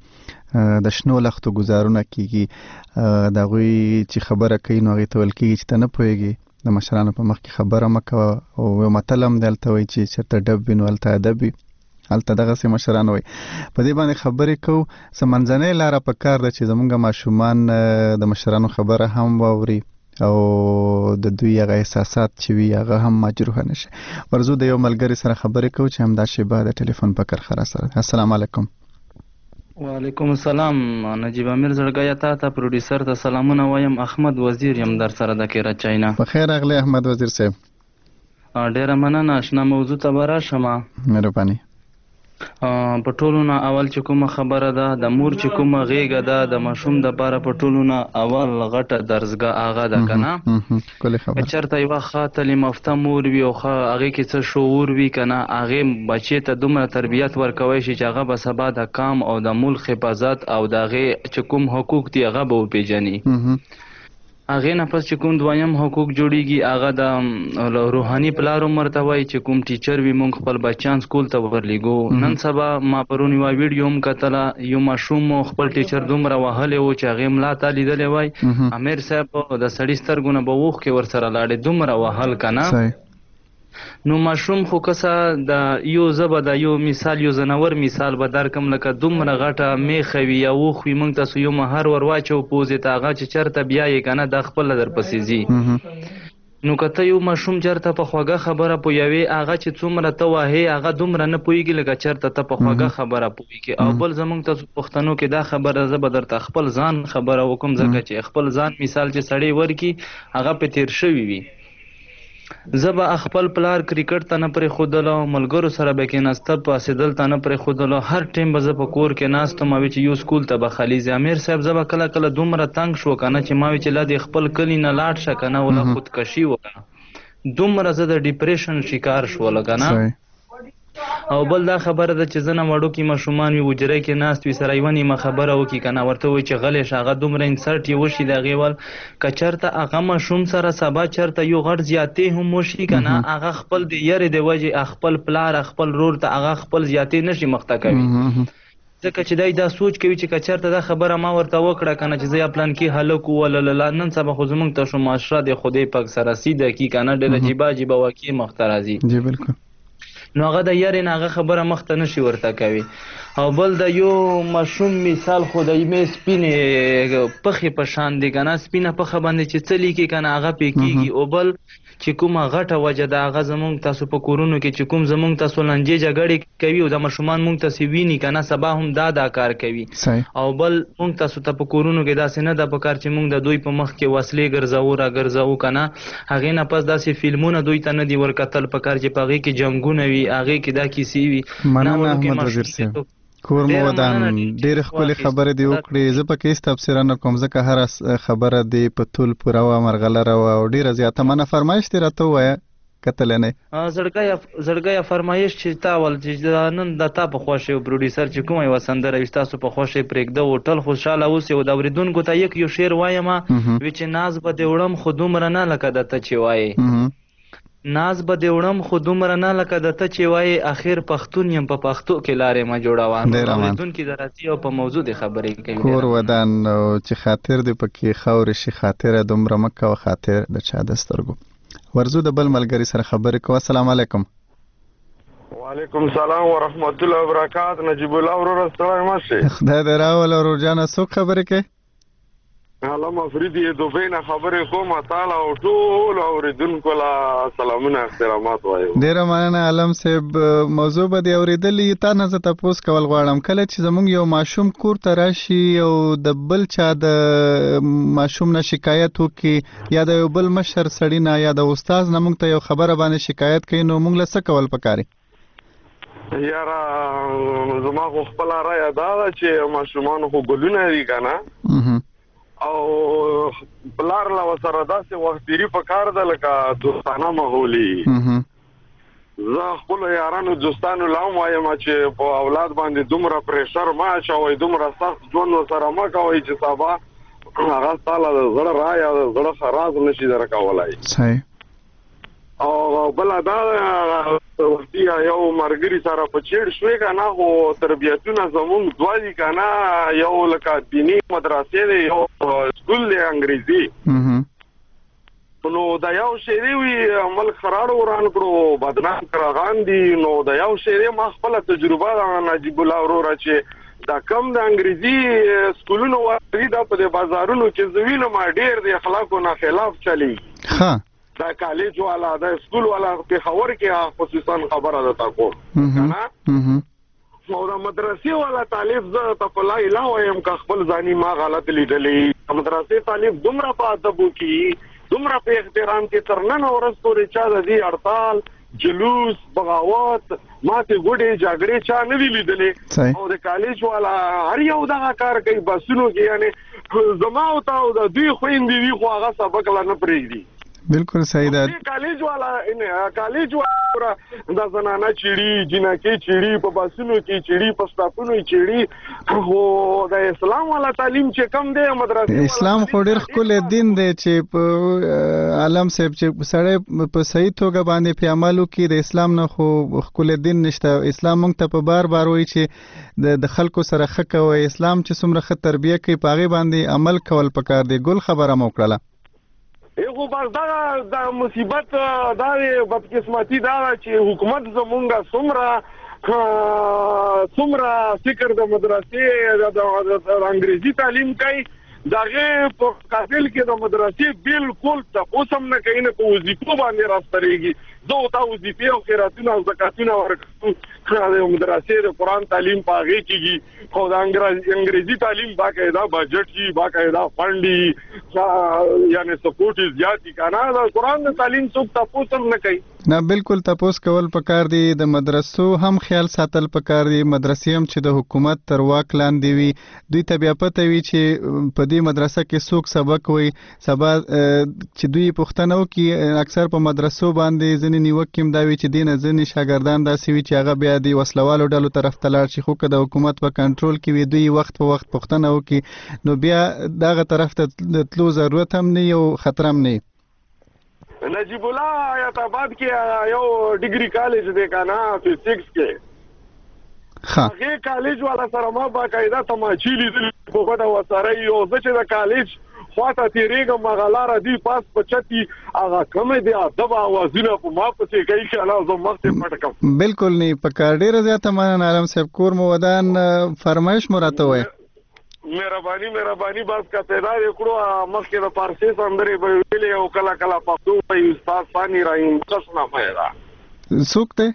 S1: باندې د شنو لختو ګزارونه کېږي، د هغوی چې خبره کوي نو هغې ته ویل کېږي چې ته نه پوهېږې، د مشرانو په مخ کې خبره مه کوه. او یو متل هم دی هلته وایي چې چېرته ډب وي نو هلته ادب وي، هلته دغسې مشران وایي. په دې باندې خبرې کوو، څه منځنۍ لاره په کار ده چې زموږ ماشومان د مشرانو خبره هم واوري او د دوی هغه احساسات چې وي هغه هم مجروحه نشي. ورځو د یو ملګري سره خبرې کوو چې همدا شیبه د ټلیفون په کرخه را سره. السلام علیکم.
S17: وعلیکم السلام. نجیب امیر زړګیا تا ته پروډیوسر ته سلامونه وایم. احمد وزیر یم در سره د کیره چاینا.
S1: په خیر راغلی احمد وزیر صاحب.
S17: ډیره مننه. اشنا موضوع ته به راشم.
S1: مهرباني.
S17: په ټولو نه اول چې کومه خبره ده، د مور چې کومه غېږه ده د ماشوم دپاره په ټولو نه اول غټه درزګاه هغه ده که نه. که چېرته یوه ښه تعلیم یافته مور وي او ښه هغې کې څه شعور وي که نه، هغې بچې ته دومره تربیت ورکوی شي چې هغه به سبا د کام او د ملک حفاظت او د هغې چې کوم حقوق دي هغه به وپېژني. هغه نه پس چې کوم دویم حقوق جوړیږي هغه د روحاني پلار عمر ته وایي چې کوم ټیچر وي مونږ خپل بچیان سکول ته ورلېږو. نن سبا ما پرون یوه ویډیو هم کتله، یو ماشوم خپل ټیچر دومره وهلی و چې هغې ملا ته لیدلی وای، امیر صاحب د سړي سترګو نه به اوښکې ورسره لاړې، دومره وهل که نه. نو ماشوم خو کسه د یو زبه د یو مثال یو زنور مثال به درکم، لکه دومره غټه میخه وي یا اوښ وي، موږ تاسو یو مهر ور واچو پوزې ته، هغه چې چېرته بیایې که نه دا خپله درپسې ځي. نو که ته یو ماشوم چېرته په خوږه خبره پوهوې، هغه چې څومره ته وهې هغه دومره نه پوهېږي لکه چېرته ته په خوږه خبره پوهېږي. او بل زموږ تاسو پښتنو کې دا خبره زه به درته خپل ځان خبره وکړم، ځکه چې خپل ځان مثال چې سړی ورکړي هغه پې تېر شوي وي. زه به خپل پلار کرکټ ته نه پرېښودلو، ملګرو سره به کېناسته پاڅېدل ته نه پرېښودلو، هر ټایم به زه په کور کې ناستم، ما وی چې یو سکول ته به خالي ځي. امیر صاحب زه به کله کله دومره تنګ شو که نه چې ما وی چې لا دې خپل کلي نه لاړ شه که نه، ولا خودکشي وکړه، دومره زه د ډیپریشن شکار شوله که نه. او بل دا خبره ده چې ځنه وړوکي ماشومان وي حجره کې ناست وي، سره یوه نیمه خبره وکړي که نه، ورته وایي چې غلی شه، هغه دومره انسرټ یې وشي د هغې ول. که چېرته هغه ماشوم سره سبا چېرته یو غټ زیاتې هم وشي که نه، هغه خپل د یرې د وجې خپل پلار خپل رور ته هغه خپل زیاتې نشي مخته کوي، ځکه چې دی دا سوچ کوي چې که چېرته دا خبره ما ورته وکړه که نه چې زه یا پلانکي هلک وولله، نن سبا خو زموږ ته شو معاشره د خدای پاک سره سیده کي که نه، ډېره جیبه جیبه واقع مخته راځي.
S1: جی بالکل.
S17: نو هغه د یارې نه هغه خبره مخته نشي ورته کوي. او بل د یو ماشوم مثال خو د یمې سپینې پخې په شان دی که نه، سپینه پخه باندې چې څه لیکي که نه هغه پې کېږي. او بل چې کومه غټه وجه ده هغه زمونږ تاسو په کورونو کې چې کوم زمونږ تاسو لانجې جګړې کوي او د ماشومان مونږ تاسې ویني که نه، سبا هم دا دا کار کوي. او بل مونږ تاسو ته په کورونو کې داسې نه ده په کار چې مونږ د دوی په مخ کې وسلې ګرځوو را ګرځوو که نه، هغې نه پس داسې فلمونه دوی ته نه دي ورکتل په کار چې په هغې کې جنګونه وي، هغې کې دا کیسې وي.
S1: مننه احمد وزیر صاحب، کور مو ودان، ډېرې ښکلې خبرې دې وکړې. زه پکې هېڅ تبصره نه کوم ځکه هره خبره دې په طول پوره وه، مرغلره وه او ډېره زیاته. منه فرمایش دې راته ووایه کتلی نه
S17: یې زړګیه فرمایش چې تا ول چې نن د تا په خوښ یو پروډیوسر چې کومه یوه سندره وي ستاسو په خوښ یې پرېږده هوټل خوشحاله اوسې او د اورېدونکو ته یک یو شعر وایم وی چې ناز به دې وړم خو دومره نه لکه د ته چې وایې، ناز به دې وړم خو دومره نه لکه د ته چې وایې، اخر پښتون یم په پښتو کې لارې مه جوړوه. اورېدونکي د راځي او په موضوع دې خبرې کوي.
S1: کور ودان چې خاطر دې پکې خاورې شي، خاطره دومره مه کوه خاطر د چا د سترګو. ورځو د بل ملګري سره خبرې کوه. السلام علیکم.
S18: وعلیکم السلام ورحمت الله وبرکاته. نجیب الله وروره ستړی مه شې.
S1: خدای دې راوله ورور جانه. څوک خبرې کوي؟
S18: علم افریدي دوبۍ نه خبرې کوم، تاله او ټولو اورېدونکو له سلامونه احترامات وایم.
S1: ډېره مننه علم صاحب. موضوع به دې اورېدلي، تا نه زه تپوس کول غواړم، کله چې زموږ یو ماشوم کور ته راشي او د بل چا د ماشوم نه شکایت وکړي یا د یو بل مشر سړي نه یا د استاد نه موږ ته یو خبره باندې شکایت کوي، نو موږ له څه کول پکار دي؟
S18: یاره زما خو خپله رایه دا ده چې ماشومانو خو ګلونه دي که نه، او پلار له ورسره داسې وختګیري پکار ده لکه دوستانه ماحولي. زه خپلو یارانو دوستانو له هم وایم چې په اولاد باندې دومره پریشر مه اچوئ، دومره سخت ژوند ورسره مه کوئ چې سبا هغه ستا له د زړه رایه او د زړه خراج نشي درکولی.
S1: صحیح.
S18: او بله دا وختي یو ملګري سره په چیړ شوې که نه، خو تربیتونه زمونږ دوه دي که نه، یو لکه دیني مدرسې دی، یو سکول دی انګریزي. نو د یو شعري وي ملک خراړو وران کړو بدنام کراغان دي، نو د یو شعري ما خپله تجربه ده نجیب الله وروره چې دا کم د انګریزي سکولونو واردي دا په دې بازارونو کې زه وینم ډېر د اخلاقو نه خلاف چلېږي. دا کالج والا دا سکول والا پېښور کې خصوصا خبره ده تا کوم که نه، او د مدرسې والا طالب زه ته په لا اله وایم که خپل ځاني ما غلط لیدلی. د مدرسې طالب دومره په ادب وکړي، دومره په احترام کې تر نن ورځ پورې چا د دې هړتال، جلوس، بغاوت، ماتې ګوډې جګړې چا نه دي لیدلې. او د کالج والا هر یو دغه کار کوي بسونو کې، یعنې زما او تا او د دوی خویندې وي خو هغه سبق لا نه پرېږدي.
S1: بالکل صحیح ده.
S18: کالج والا کالج والا د زنانه چيړي جنکه چيړي په باسونو کې چيړي په سټاپونو چيړي هو د اسلام والا تعلیم چې کم دی مدرسې
S1: اسلام خو ډېر خپل دین دی چې په عالم صاحب چې سړی په صحیح توګه باندې په عملو کې د اسلام نه خو خپل دین نشته. اسلام موږ ته په بار بار وایي چې د خلکو سره ښه کوئ. اسلام چې څومره ښه تربیه کوي په هغې باندې عمل کول پکار دی. ګل خبره مو وکړله.
S18: یو بس دا د مصیبت دا بدقسمتي دا چې حکومت زمونږه څومره څومره فکر د مدرسې د انګریزي تعلیم کوي داغه په قابل کې د مدرسې بالکل تاسو هم نه کوي نه په وظیفو باندې راستريږي. دوه تا وظیفې او قراتونه او زکاتونه ورکړو د مدرسې د قرآن تعلیم پاغي کیږي خو د انګریزي تعلیم باقاعده بجټ کی باقاعده فنډي یعنی سپورټ زیاتی کنه د قرآن تعلیم څوک تاسو هم نه کوي.
S1: نه بالکل تاسو کول پکار دي. د مدرسو هم خیال ساتل پکار دي. مدرسې هم چې د حکومت تر واک لاندې وي دوی ته بیا پته وي چې په دې مدرسه کې څوک سبق وي سبا چې دوی پښتنو کې اکثر په مدرسو باندې ځنې نیوکې دا وي چې دینه ځنې شاګردان داسې وي چې هغه بیا د وسلوالو ډلو طرف ته لاړ شي خو که د حکومت په کنټرول کې وي دوی وخت په وخت پښتنه وکړي نو بیا دغه طرف ته تلو ضرورت هم نه او خطر هم نه.
S18: نجیب الله آیت آباد کې یو ډیګري کالج دی کنه فزکس کې هغه کالج والا سره ما باقاعده تماشې لیدل په غوډه وسره یو چې د کالج خواته تیریږم مغلاره دی پاس پچتی هغه کوم دی ادب اوازونه په ما پسې کوي چې الله زه مخ ته پټکم. بالکل نه پکار ډیره زیاته مننه عالم صاحب کور مو ودان فرمایش مراته وای. مهرباني مهرباني بس کا پیدا کړو مخکې د پارسي سندري په ویلې او کلا کلا پښتو په استاد ثاني رحیم بخش نه پیدا.
S1: څوک ته؟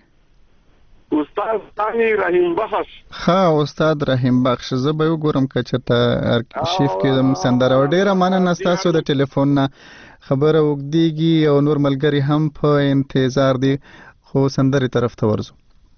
S18: استاد ثاني رحیم بخش.
S1: ها استاد رحیم بخش زه به وګورم که چېرته ارشیف کې د سندره ډیره مننه ستاسو د ټلیفون نه خبره وګدیږي او نور ملګری هم په انتظار دي خو سندري طرف ته ورځو.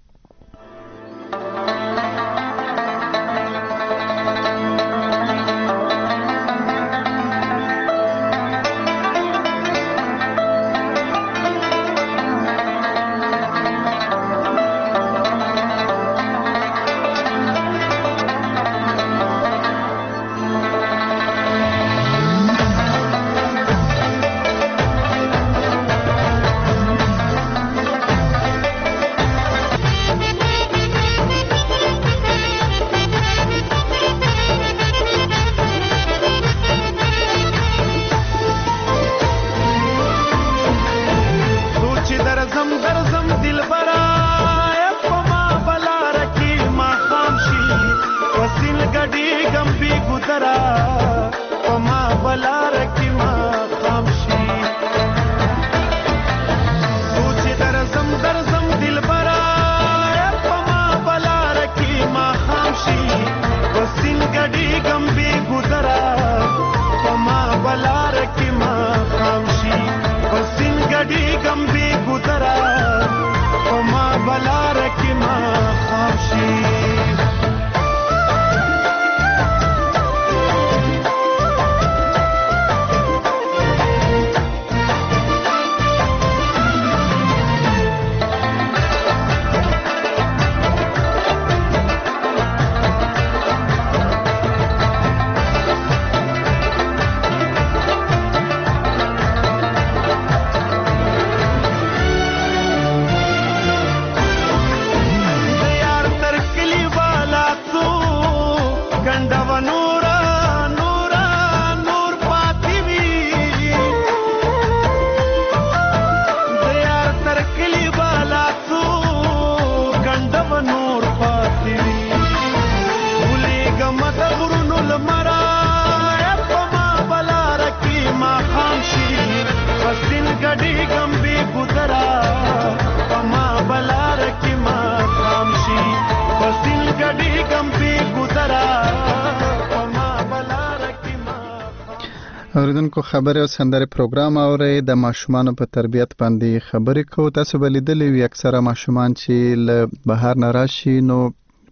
S1: اوریدونکو خبرې او سندرې پروګرام اوري د ماشومانو په تربیت باندې خبرې کوو. تاسو به لیدلي وي اکثره ماشومان چې له بهر نه راشي نو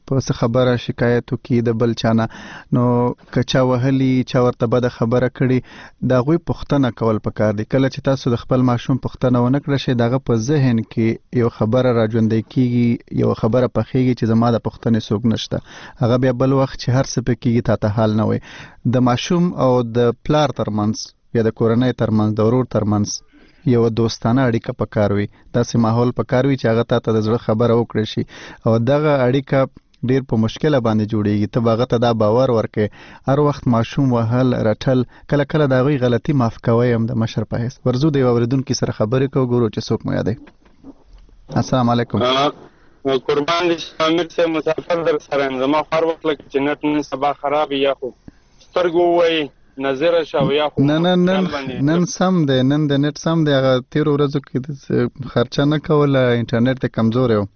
S1: په څه خبره شکایت وکړي د بل چانه، نو که چا وهلي چا ورته بده خبره کړي د هغوی پوښتنه کول پکار دي. کله چې تاسو د خپل ماشوم پوښتنه ونه کړئ شي دغه په ذهن کې یو خبره راژوندی کیږي، یو خبره پخېږي چې زما د پوښتنې څوک نشته، هغه بیا بل وخت چې هر څه پکې کیږي تا ته حال نه وي. د ماشوم او د پلار ترمنځ یا د کورنۍ ترمنځ د ورور ترمنځ یو دوستانه اړیکه پکار وي، داسې ماحول پکار وي چې هغه ته د زړه خبره وکړي شي او دغه اړیکه ډیر په مشکله باندې جوړیږي. ته هغه ته دا باور ورکې هر وخت ماشوم وهل رټل کله کله د هغوی غلطي معاف کوئ هم د مشر په حیث. ورځو د یو اورېدونکي سره خبرې کوو، ګورو چې څوک مو یادوي. السلام علیکم.
S19: قربان دي امیر صاحب، مسافر در سره یم. زما خور وخت لکه چې نت نن سبا خراب یا خو سترګو وایي نظر شاو یا خو
S1: نه نه نن نن سم دی، نن د نت سم دی. هغه تیر ورځو کې خرچه نه کوله، انټرنیټ ته کمزور و.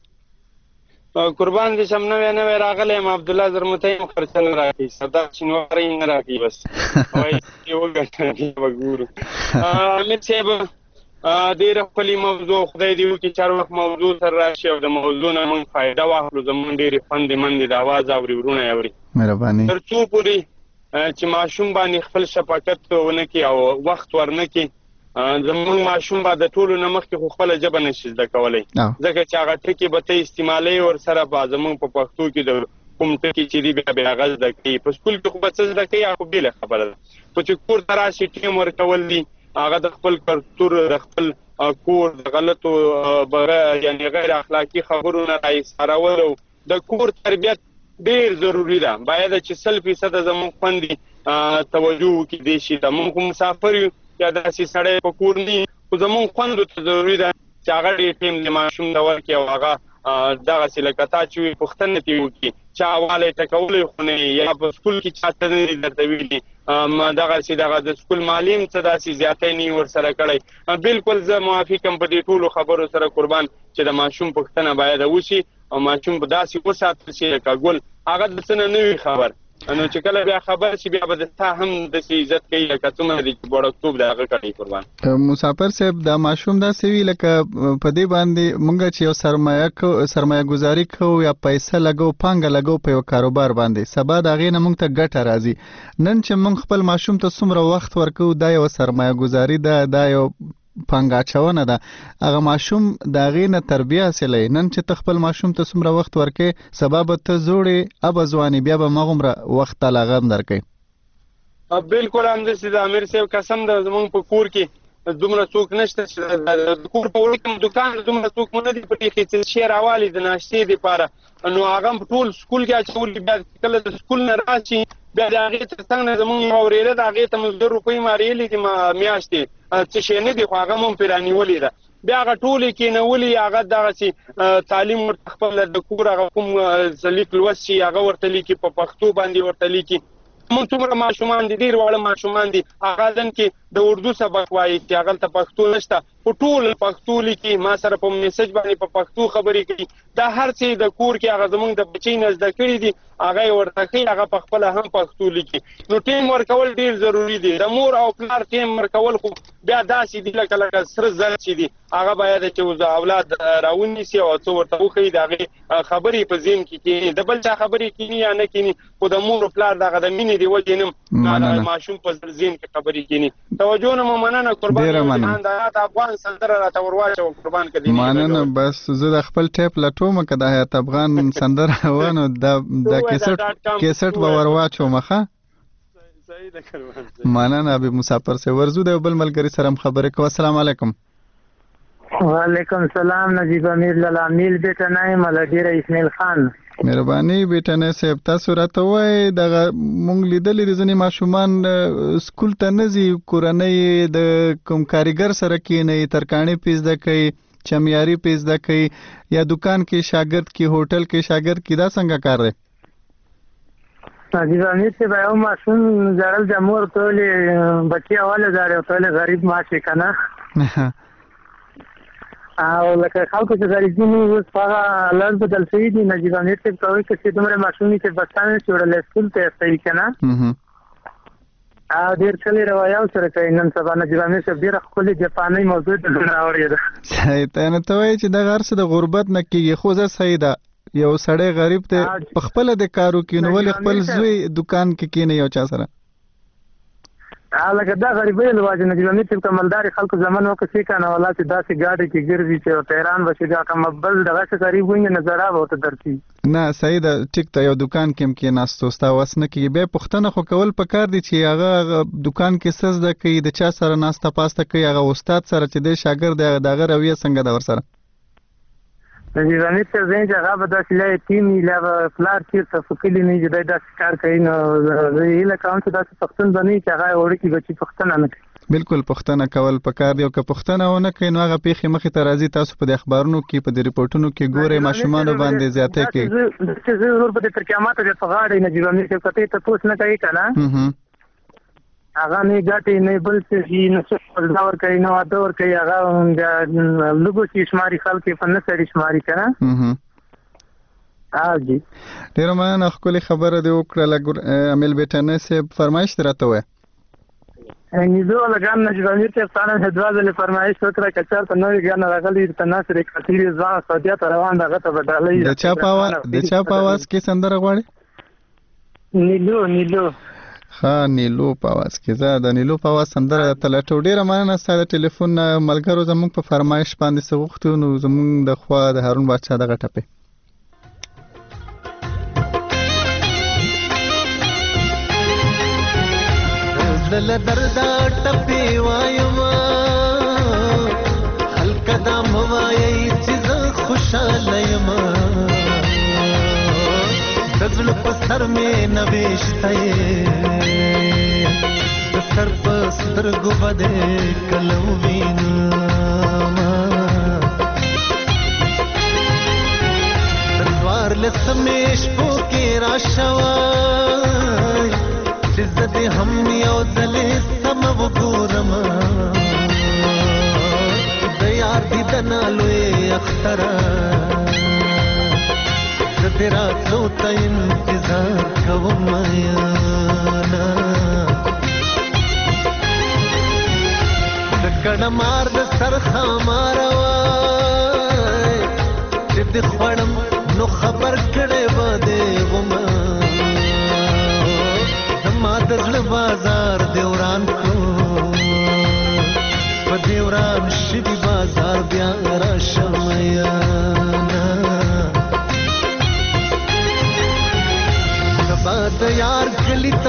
S19: قربان دي سم نوې نوې راغلی یم. عبدالله زرمتی هم خرچه نه راکوي، سردار شینواری نه راکوي، بس وایي وګټه به ګورو. امیر صاحب ډېره ښکلې موضوع، خدای دې وکړي چې هر وخت موضوع سره راشي او د موضوع نه موږ فایده واخلو. زموږ ډېرې خوندې مندې د اواز اوري، ورونه یې اوري.
S1: مهرباني.
S19: تر څو پورې چې ماشوم باندې خپل شفقت ونه کړي او وخت ورنه کړي، زموږ ماشوم به د ټولو نه مخکې خو خپله ژبه نشي زده کولی، ځکه چې هغه ټکي به ته استعمالوي ورسره به زموږ په پښتو کې د کوم ټکي چې دي بیا به هغه زده کوي. په سکول کې خو به څه زده کوي هغه بېله خبره ده، خو چې کور ته راشي ټیم ورکول دي، هغه د خپل کلتور د خپل کور د غلطو یعنې غیر اخلاقي خبرو نه راایستارول او د کور تربیت ډیر ضروری ده. باید چې سل فیصده زموږ خوندې توجه وکړي دې شي ته. موږ مسافر یو یا داسې سړی په کور نه خو زموږ خوندو ته ضروري ده چې هغه ډېر ټیم د ماشوم ته ورکړي او هغه دغسې لکه تا چې وي پوښتنه ترې وکړي، چا والی ټکولی خو نه یا په سکول کې چا څه نه دي درته ویلي، دغسې دغه د سکول معلم څه داسې زیاتی نه یې ورسره کړی. بلکل زه موافق یم په دې ټولو خبرو سره قربان چې د ماشوم پوښتنه باید وشي او ماشوم په داسې وساتل شي لکه ګل، هغه د څه نه نه وي خبر، نو چې کله بیا خبر شي بیا به د تا هم داسې عزت کوي لکه څومره دي چې وړکتوب د هغه کړی. قربان
S1: مسافر صاحب دا ماشوم داسې وي لکه په دې باندې مونږ چې یو سرمایه کو سرمایه گذاري کوو یا پیسه لګو پانګه لګو په یو کاروبار باندې، سبا د هغې نه مونږ ته ګټه راځي. نن چې مونږ خپل ماشوم ته څومره وخت ورکوو دا یو سرمایه گذاري ده، دا یو پانګه اچونه ده، هغه ماشوم د هغې نه تربیه حاصلوي. نن چې ته خپل ماشوم ته څومره وخت ورکوې سبا به ته زوړې ابه ځوانې بیا به همغومره وخت تاله هغه هم درکوي.
S19: بلکل همداسې د امیر صاحب قسم ده، زموږ په کور کې دومره څوک نشته چې د کور په وړو کې دوکان دومره څوک مو نه دي پټې کې چې شی راوالي د ناشتې دپاره، نو هغه هم ټول سکول کې اچولي. بیا کله د سکول نه راشي بیا د هغې تر څنګ نه زموږ یوه ورېره ده، هغې ته مو زر روپۍ مارېلې دي میاشتې، څه شی نه دي خو هغه مو هم پرې رانیولې ده. بیا هغه ټولې کېنولي، هغه دغسې تعلیم ورته خپل د کور هغه کوم لیک لوست شي هغه ورته لیکي، په پښتو باندې ورته لیکي. موږ څومره ماشومان دي، ډېر واړه ماشومان دي، هغه ځن کې د اردو سبق وایي چې هغلته پښتو نشته، په ټول پښتو لیکي، ما سره په میسج باندې په پښتو خبرې کوي. دا هر څه د کور کې هغه زموږ د بچۍ نه زده کړي دي، هغه یې ورته کوي، هغه په خپله هم پښتو لیکي. نو ټیم ورکول ډېر ضروري دي. د مور او پلار ټیم ورکول خو بیا داسې دي لکه لکه سره زر چې دي، هغه باید چې اولاد راونیسي او څه ورته وښیي، د هغې خبرې په ذهن کې کښېني، د بل چا خبرې کښېني یا نه کښېني، خو د مور او پلار دغه د مینې د وجې نه هم ماشوم په ذهن کې خبرې کښېني. توجه نه مو مننه قربان. جهان د حیات افغان سندره راته ورواچوه قربان که دې
S1: مننه. بس زه د خپل ټیپ لټوم که د حیات افغان سندره وه نو دا کیسټ کیسټ به ورواچوم ښه. مننه حبیب مسافر صاحب. ورځو د یو بل ملګري سره هم خبرې کوو. السلام علیکم.
S9: وعلیکم السلام. نجیب امیر لالامیل بیټنی ملډیره اسماعیل خان.
S1: مهرباني بیټنی صاحب، تاسو راته وایئ دغه مونږ لیدلي دي ځینې ماشومان سکول ته نه ځي، کورنۍ د کوم کاریګر سره کښېنوي، ترکاڼي پې زده کوي، چمیاري پې زده کوي، یا دکان کې شاګرد کې، هوټل کې شاګرد کې، دا څنګه کار دی؟
S9: نجیب امیر صاحب یو ماشوم ژړل د مور ورته ویلې بچي اول ژاړي ورته ویلې غریب ماشي که نه، او لکه خلکو چې غریبي نه وي اوس هغه لړ بدل شوي دي. نجیب امیر صاحب ته وایي که چې دومره ماشوم وي چې بستان یې چوړلی سکول ته یې استوي که نه، او ډېر ښکلې روایات سره کوي. نن سبا نجیب امیر صاحب ډېره ښکلې جاپانۍ موضوع ته راوړې ده.
S1: صحیح ته نو ته وایې چې دغه هر څه د غربت نه کېږي، خو زه صحیح ده یو سړی غریب ته په خپل د کارو کې نو ولې خپل زوی دکان کې کینې یو چا سره
S9: لکه دا غریبۍ له وجې نه چې امیر صاحب کمالداري خلکو زمن وکړي کنه ولا چې داسې ګاډي کې ګرځي چې تهران بشي دا کوم بل دغه څه غریب ویني نظر به وته درتي
S1: نه صحیح ده ټیک ته یو دکان کې کې ناستو ستا واس نه کې به پښتنه خو کول پکار دي چې هغه دکان کې سز ده کوي د چا سره ناسته پاسته کوي هغه استاد سره چې د شاګرد دغه رویه څنګه دا ور سره
S9: نجیب امیر صاحب زین چې هغه به داسې لای ټیمي لا فلار چیرته فکلی نه چې داسې کار کوي نو هیله کوم چې داسې پښتون باندې چې هغه وړي کې چې پښتنه نه کوي
S1: بالکل پښتنه کول پکار دی او که پښتنه ونه کوي نو هغه پیخي مخې ته راځي تاسو په د اخبارونو کې په د ریپورتونو کې ګورئ ماشومان باندې زیاته کې
S9: چې ضرور به تر قیامت د فغاړې نجیب امیر صاحب کته ته پوښتنه کوي کنه هغه نه ګټي نه بل څه نه څه داور کوي نو داور کوي هغه لګو چې شماري خلک په نسري شماري کنه ها جی
S1: ډیر مننه خپل خبره دی وکړه لګور امیل بیٹانه سے فرمایش راته وای
S9: نیدو لګان نجیب امیر صاحب څنګه هدواز له فرمایش وکړه کچار ته نوې ګان راغلي ته ناصر کثیر ځان سعودي ته روان دغه ته بدلې
S1: د چا پاوا د چا پاواز کې سندره غواړي
S9: نیلو نیلو
S1: ها نیلو پاواز کې زه د نیلو پاواز سندره تلټو ډیره مننه ستاسو ټلیفون ملګرو زموږ په فرمایش باندې سغوختو نو زموږ د خوا د هارون بادشاه دغه ټپه
S11: دل دردا ټپي وایم خلک دا موایي چې زه خوشاله یم دزل په سر مې نوښته د سر په سترګو باندې کلو وینم تروار لسمې شپو کې راشوي چې زه دې هم یو ځلې سم وګورم د یار دیدن لوی اختره تیرا تو ته انتظار کوم یانا د کډه مار د سرخه ماروي چې د خړم نو خبر کړي بده وما زما د زړه بازار دیوران کو په دیوران شي بازار بیا را شمیانا د یار کلی تا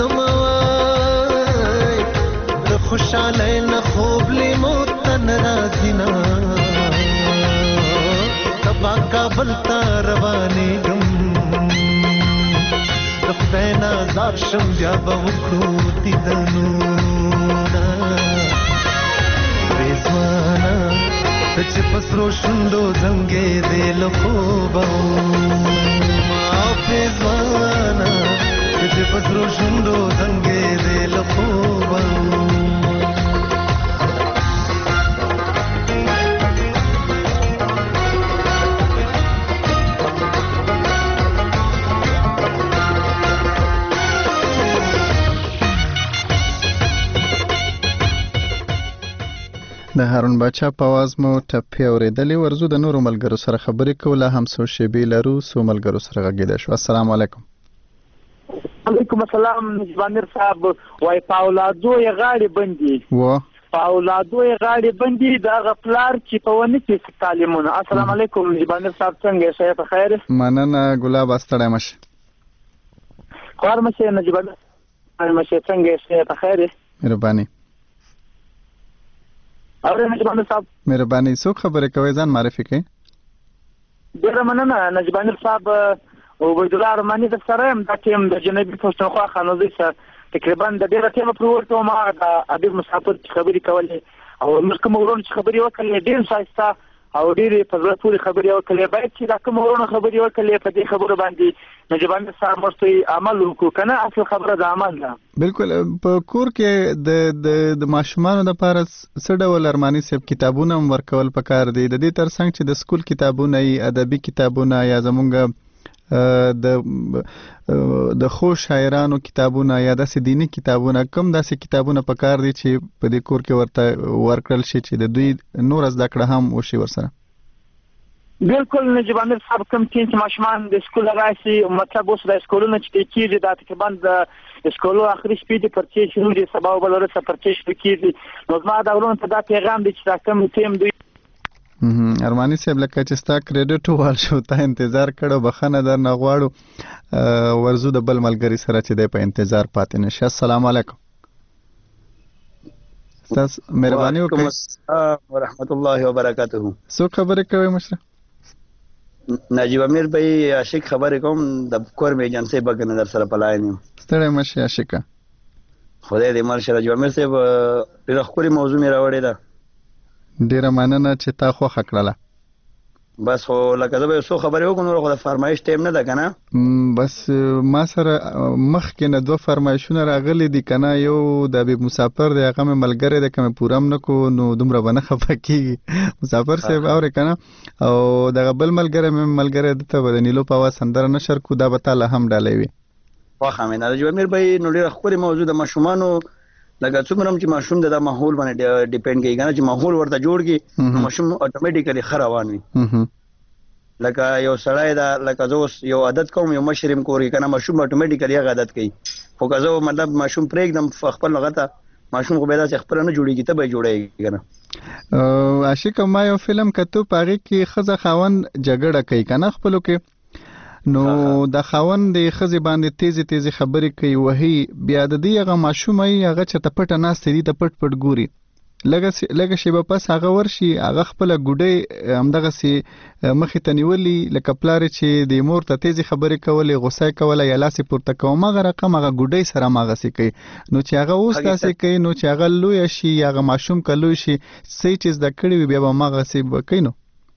S11: زموای د خوشاله نه خوب لیمو تن راځینا تبا کابل تا روانې ګم د خدای نه زار شم بیا به وکړو دیدنو ریزوانا چې پسرو شوندو زنګې دې له خوبه ریزوانا چې پسرو شوندو زنګې دې له خوبه
S1: د هارون بادشاه په आवाज مو ټپې اورېدلې ورزو د نورو ملګرو سره خبرې کوله هم سو شیبې لرو سو ملګرو سره غږیدا شو السلام علیکم
S20: علیکم السلام نجیب امیر صاحب وای پاولادو یې غاړي بندي
S1: و
S20: پاولادو یې غاړي بندي دا غفلار چې په ونه کې تعلیمونه السلام علیکم نجیب امیر صاحب څنګه یې په خیر
S1: مننه ګلاب استړی مشه
S20: خور مشه نجیب امیر مشه څنګه یې په خیر
S1: مهرباني
S20: اور نجیب امیر صاحب
S1: مهرباني څوک خبرې کوي ځان معرفي کړئ
S20: ډیره مننه نجیب امیر صاحب او عبد الله رحماني د سره هم د ټیم د جنوبي پښتونخوا خانوزي سره تقریبا د ډیره ټیم په ورته ما د ادب مسافر خبرې کولې او موږ کوم ورون خبرې وکړې ډیر سايستا او ډیره په ځل پوری خبرې وکړې باید چې دا کوم ورون خبرې وکړې په دې خبرو باندې نجیب امیر صاحب مرستي عمل وکړو کنه اصل خبره د عمل ده
S1: بالکل په کور کې د د د ماشومان د لپاره څه ډول ارماني سب کتابونه ورکول پکار دي د دې ترڅنګ چې د سکول کتابونه ای ادبي کتابونه یا زمونږ د د خو شاعرانو کتابونه یا د دینی کتابونه کم داسې کتابونه پکار دي چې په دې کور کې ورته ورکړل شي چې د دوی نور زده کړه هم وشي ورسره
S20: بالکل نجیب امیر صاحب کوم ټیم چې ماشومان د سکول راشي مطلب اوس د سکولونو چې کېږي دا تقریبا د سکولو اخري شپې دي پرچې شروع دي سبا او بل ورځ پرچې شروع کېږي نو زما دا ورونه ته دا پیغام دی چې دا کوم ټیم دوی
S1: ارماني صاحب لکه چې ستا کریډټ وال شو تا انتظار کړو بخنه در نه غواړو ورزو د بل ملګری سره چې دی په انتظار پاتې نشي. السلام علیکم استاد مهرباني وکړئ.
S21: السلام ورحمت الله وبرکاته.
S1: څو خبرې کوي مشره؟
S21: نجیب امیر بھائی عاشق خبرې کوم د کور مې ایجنسی بګنه در سره پلاین یم.
S1: ستړی مشه عاشقه.
S21: خدای دې مال نجیب امیر صاحب ډېره ښکلې موضوع مې راوړې ده.
S1: ډېره مننه چې تا خوښه کړله.
S21: بس خو لکه زه به یو څو خبرې وکړم نور خو د فرمایش ټایم نه ده که نه؟
S1: بس ما سره مخکې نه دوه فرمایشونه راغلي دي که نه یو د حبیب مسافر دی هغه مې ملګری دی که مې پوره هم نه کړو نو دومره به نه خفه کېږي. مسافر صاحب اورې که نه او دغه بل ملګری مې ملګری دته به د نیلو په اواز سندره نشر کړو دا به تا له هم ډالۍ وي.
S21: خوښه مې ده نجیب امیر بھائی نو ډېره ښکلې موضوع د ماشومانو لکه څومره هم چې ماشوم د دا ماحول باندې ډیپینډ کوي که نه چې ماحول ورته جوړ کړي ماشوم اټومیټیکلی ښه روان وي. لکه یو سړی دا لکه زه اوس یو عادت کوم یو مشر یم کور کې که نه ماشوم اټومیټیکلی هغه عادت کوي خو که زه مطلب ماشوم پرېږدم خپل هغه ته ماشوم خو بیا داسې خپله نه جوړېږي ته به یې جوړېږي که
S1: نه. عاشقه ما یو فلم کتو په هغې کې ښځه خاوند جګړه کوي که نه خپلو کې نو د خاوند د ښځې باندې تیزې تیزې خبرې کوي وهي بیا د دې هغه ماشوم ای هغه چېرته پټه ناستی دي ته پټ پټ ګوري لږه شیبه پس هغه ورشي هغه خپله ګوډۍ همدغسې مخې ته نیولي لکه پلار چې د مور ته تیزې خبرې کولې غوسه یې کوله یا لاس یې پورته کوه هماغه رقم هغه ګوډۍ سره هماغسې کوي نو چې هغه اوس داسې کوي نو چې هغه لویه شي یا هغه ماشوم که لوی شي څه چې زده کړي وي بیا به هماغسې به کوي. نو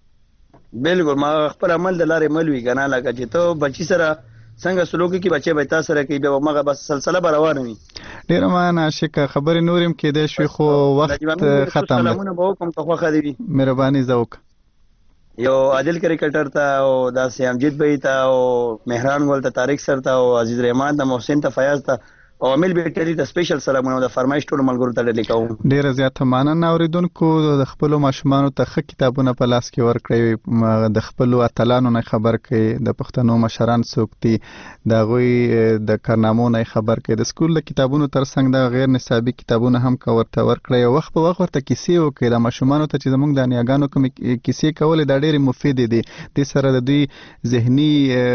S21: بالکل ما خپل عمل د لارې مل وي که نه لکه چې ته بچي سره څنګه سلوک کې بچي به تا سره کوي بیا هماغه بس سلسله به روانه وي.
S1: ډېره مننه عاشقه خبرې نور هم کېدای شوي خو وخت ختم دی.
S21: سلامونه به وکړم که خوښه دې وي.
S1: مهرباني زه وکړه.
S21: یو عادل کرکټر ته او داسې امجید بھائی ته او مهران ګل ته طارق سر ته او عزیز رحمان ته محسن ته فیاض ته او امیل بیټری ته سپیشل سلامونه د فرمایش ټولو ملګرو ته ډالۍ کوم.
S1: ډېره زیاته مننه اورېدونکو د خپلو ماشومانو ته ښه کتابونه په لاس کې ورکړئ د خپلو اتلانو نه خبر کړئ د پښتنو مشران څوک دي د هغوی د کارنامو نه خبر کړئ د سکول د کتابونو تر څنګ د غیر نصابي کتابونه هم که ورته ورکړئ او وخت په وخت ورته کیسې وکړئ د ماشومانو ته چې زموږ د نیاګانو کومې کیسې کولې دا ډېرې مفیدې دي دې سره د دوی ذهني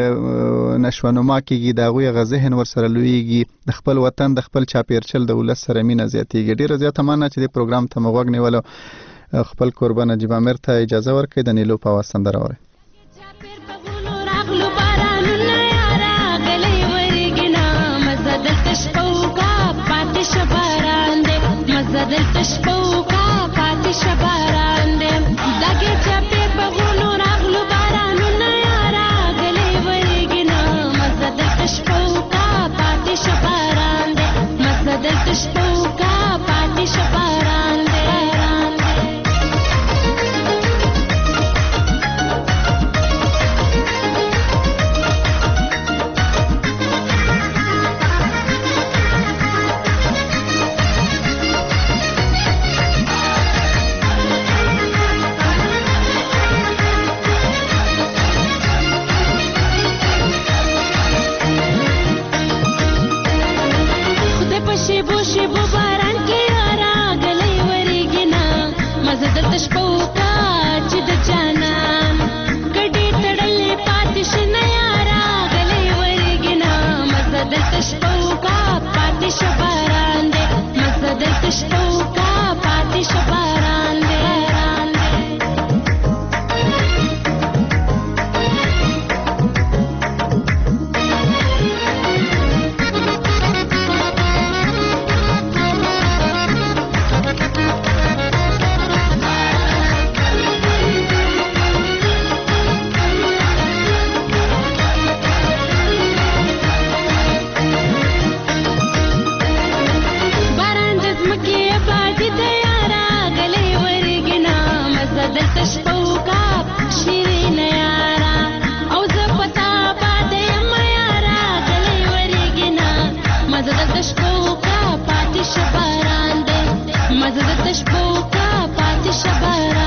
S1: نشوونما کېږي د هغوی هغه ذهن ورسره لویږي د خپل وطن د خپل چاپیرچل د ولس سره مینه زیاتېږي. ډېره زیاته مننه چې دې پروګرام ته مو غوږ نیولو خپل کوربه نجیب امیر ته اجازه ورکړئ د نیلو په اواز سندره اورئ.
S22: مزه د شپو کا پاتې شباران